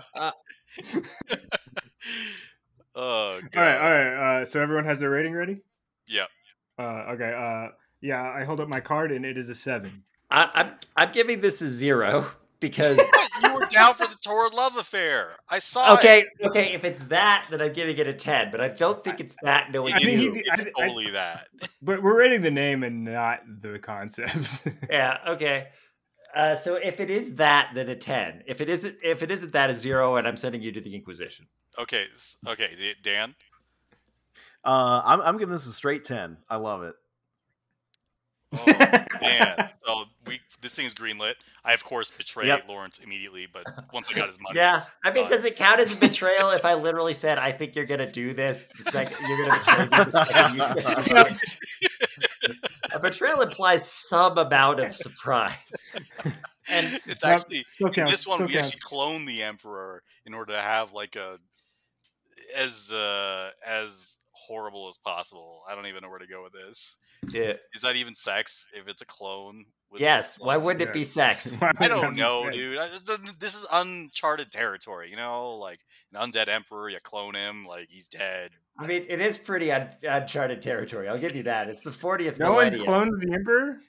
Oh, God. All right. So everyone has their rating ready? Yep. Okay. Yeah, I hold up my card and it is a 7. I'm giving this a 0 because you were down for the torrid love affair. I saw it. Okay, if it's that, then I'm giving it a 10. But I don't think it's that. No, it's totally that. But we're rating the name and not the concept. Yeah. Okay. So if it is that, then a 10. If it isn't that, a 0, and I'm sending you to the Inquisition. Okay. Dan. I'm giving this a straight 10. I love it. Oh, man. So this thing's greenlit. I, of course, betrayed Lawrence immediately, but once I got his money... Yeah, I mean, does it count as a betrayal if I literally said, I think you're going to do this the second you're going to betray me the second you say this? A betrayal implies some amount of surprise. And it's actually... in this one, we actually cloned the Emperor in order to have, like, as horrible as possible. I don't even know where to go with this. Yeah. Is that even sex if it's a clone? Yes. Why wouldn't it be sex? I don't know, dude. This is uncharted territory, like an undead emperor, you clone him, like he's dead. I mean, it is pretty uncharted territory. I'll give you that. It's the 40th no millennium. No one cloned the emperor?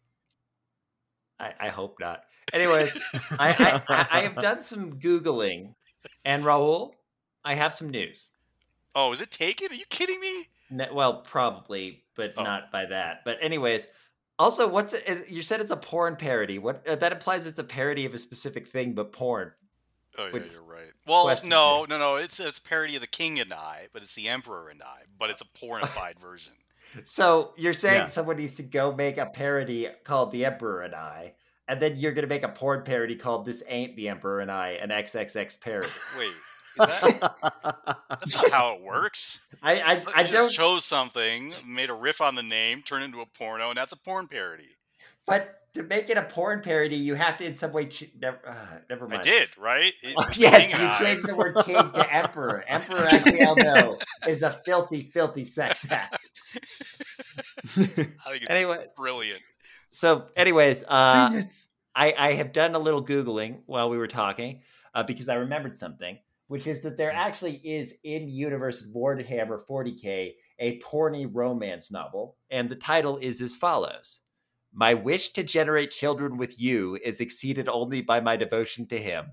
I hope not. Anyways, I have done some Googling, and Raul, I have some news. Oh, is it taken? Are you kidding me? Well, probably, but not by that. But anyways, also, you said it's a porn parody. What that implies it's a parody of a specific thing, but porn. Oh yeah, you're right. Well, no. It's a parody of The King and I, but it's The Emperor and I, but it's a pornified version. So you're saying someone needs to go make a parody called The Emperor and I, and then you're going to make a porn parody called This Ain't The Emperor and I, an XXX parody. Wait. That's not how it works. I just chose something, made a riff on the name, turned into a porno, and that's a porn parody. But to make it a porn parody, you have to in some way... never mind. I did, right? Yes, you changed the word king to emperor. Emperor, as we all know, is a filthy, filthy sex act. I think it's brilliant. So, anyways, I have done a little Googling while we were talking because I remembered something, which is that there actually is in Universe Warhammer 40K a porny romance novel, and the title is as follows. My wish to generate children with you is exceeded only by my devotion to him.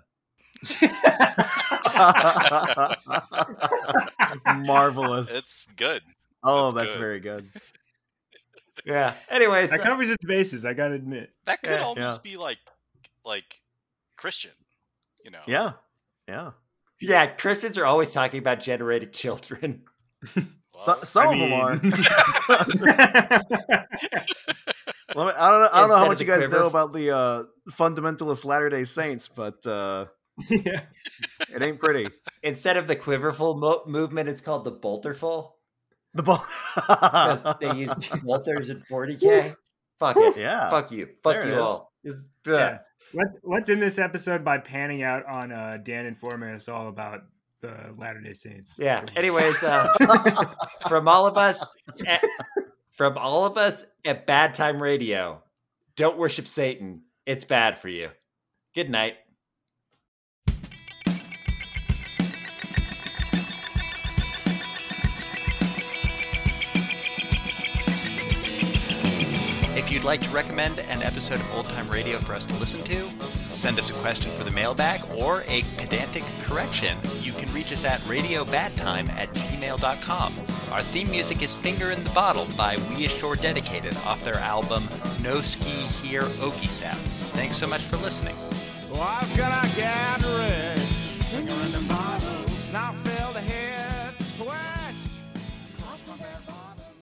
Marvelous. It's good. Oh, that's very good. Yeah. Anyways, that covers its bases. I gotta admit, that could almost be like Christian, you know? Yeah. Yeah. Christians are always talking about generating children. Well, some of them are. I don't know how much you guys know about the fundamentalist Latter-day Saints, but it ain't pretty. Instead of the Quiverful movement, it's called the Bolterful. Because they use bolters at 40K. Fuck it. Yeah. Fuck you. Fuck you all. Yeah. Let's end this episode by panning out on Dan informing us all about the Latter-day Saints. Yeah. Anyways, from all of us at Bad Time Radio, don't worship Satan. It's bad for you. Good night. If you'd like to recommend an episode of Old Time Radio for us to listen to, send us a question for the mailbag or a pedantic correction, you can reach us at radiobadtime@gmail.com. Our theme music is Finger in the Bottle by We Ashore Dedicated off their album No Ski Here Okie Sound. Thanks so much for listening. Well, I was gonna get rich, finger in the bottle, now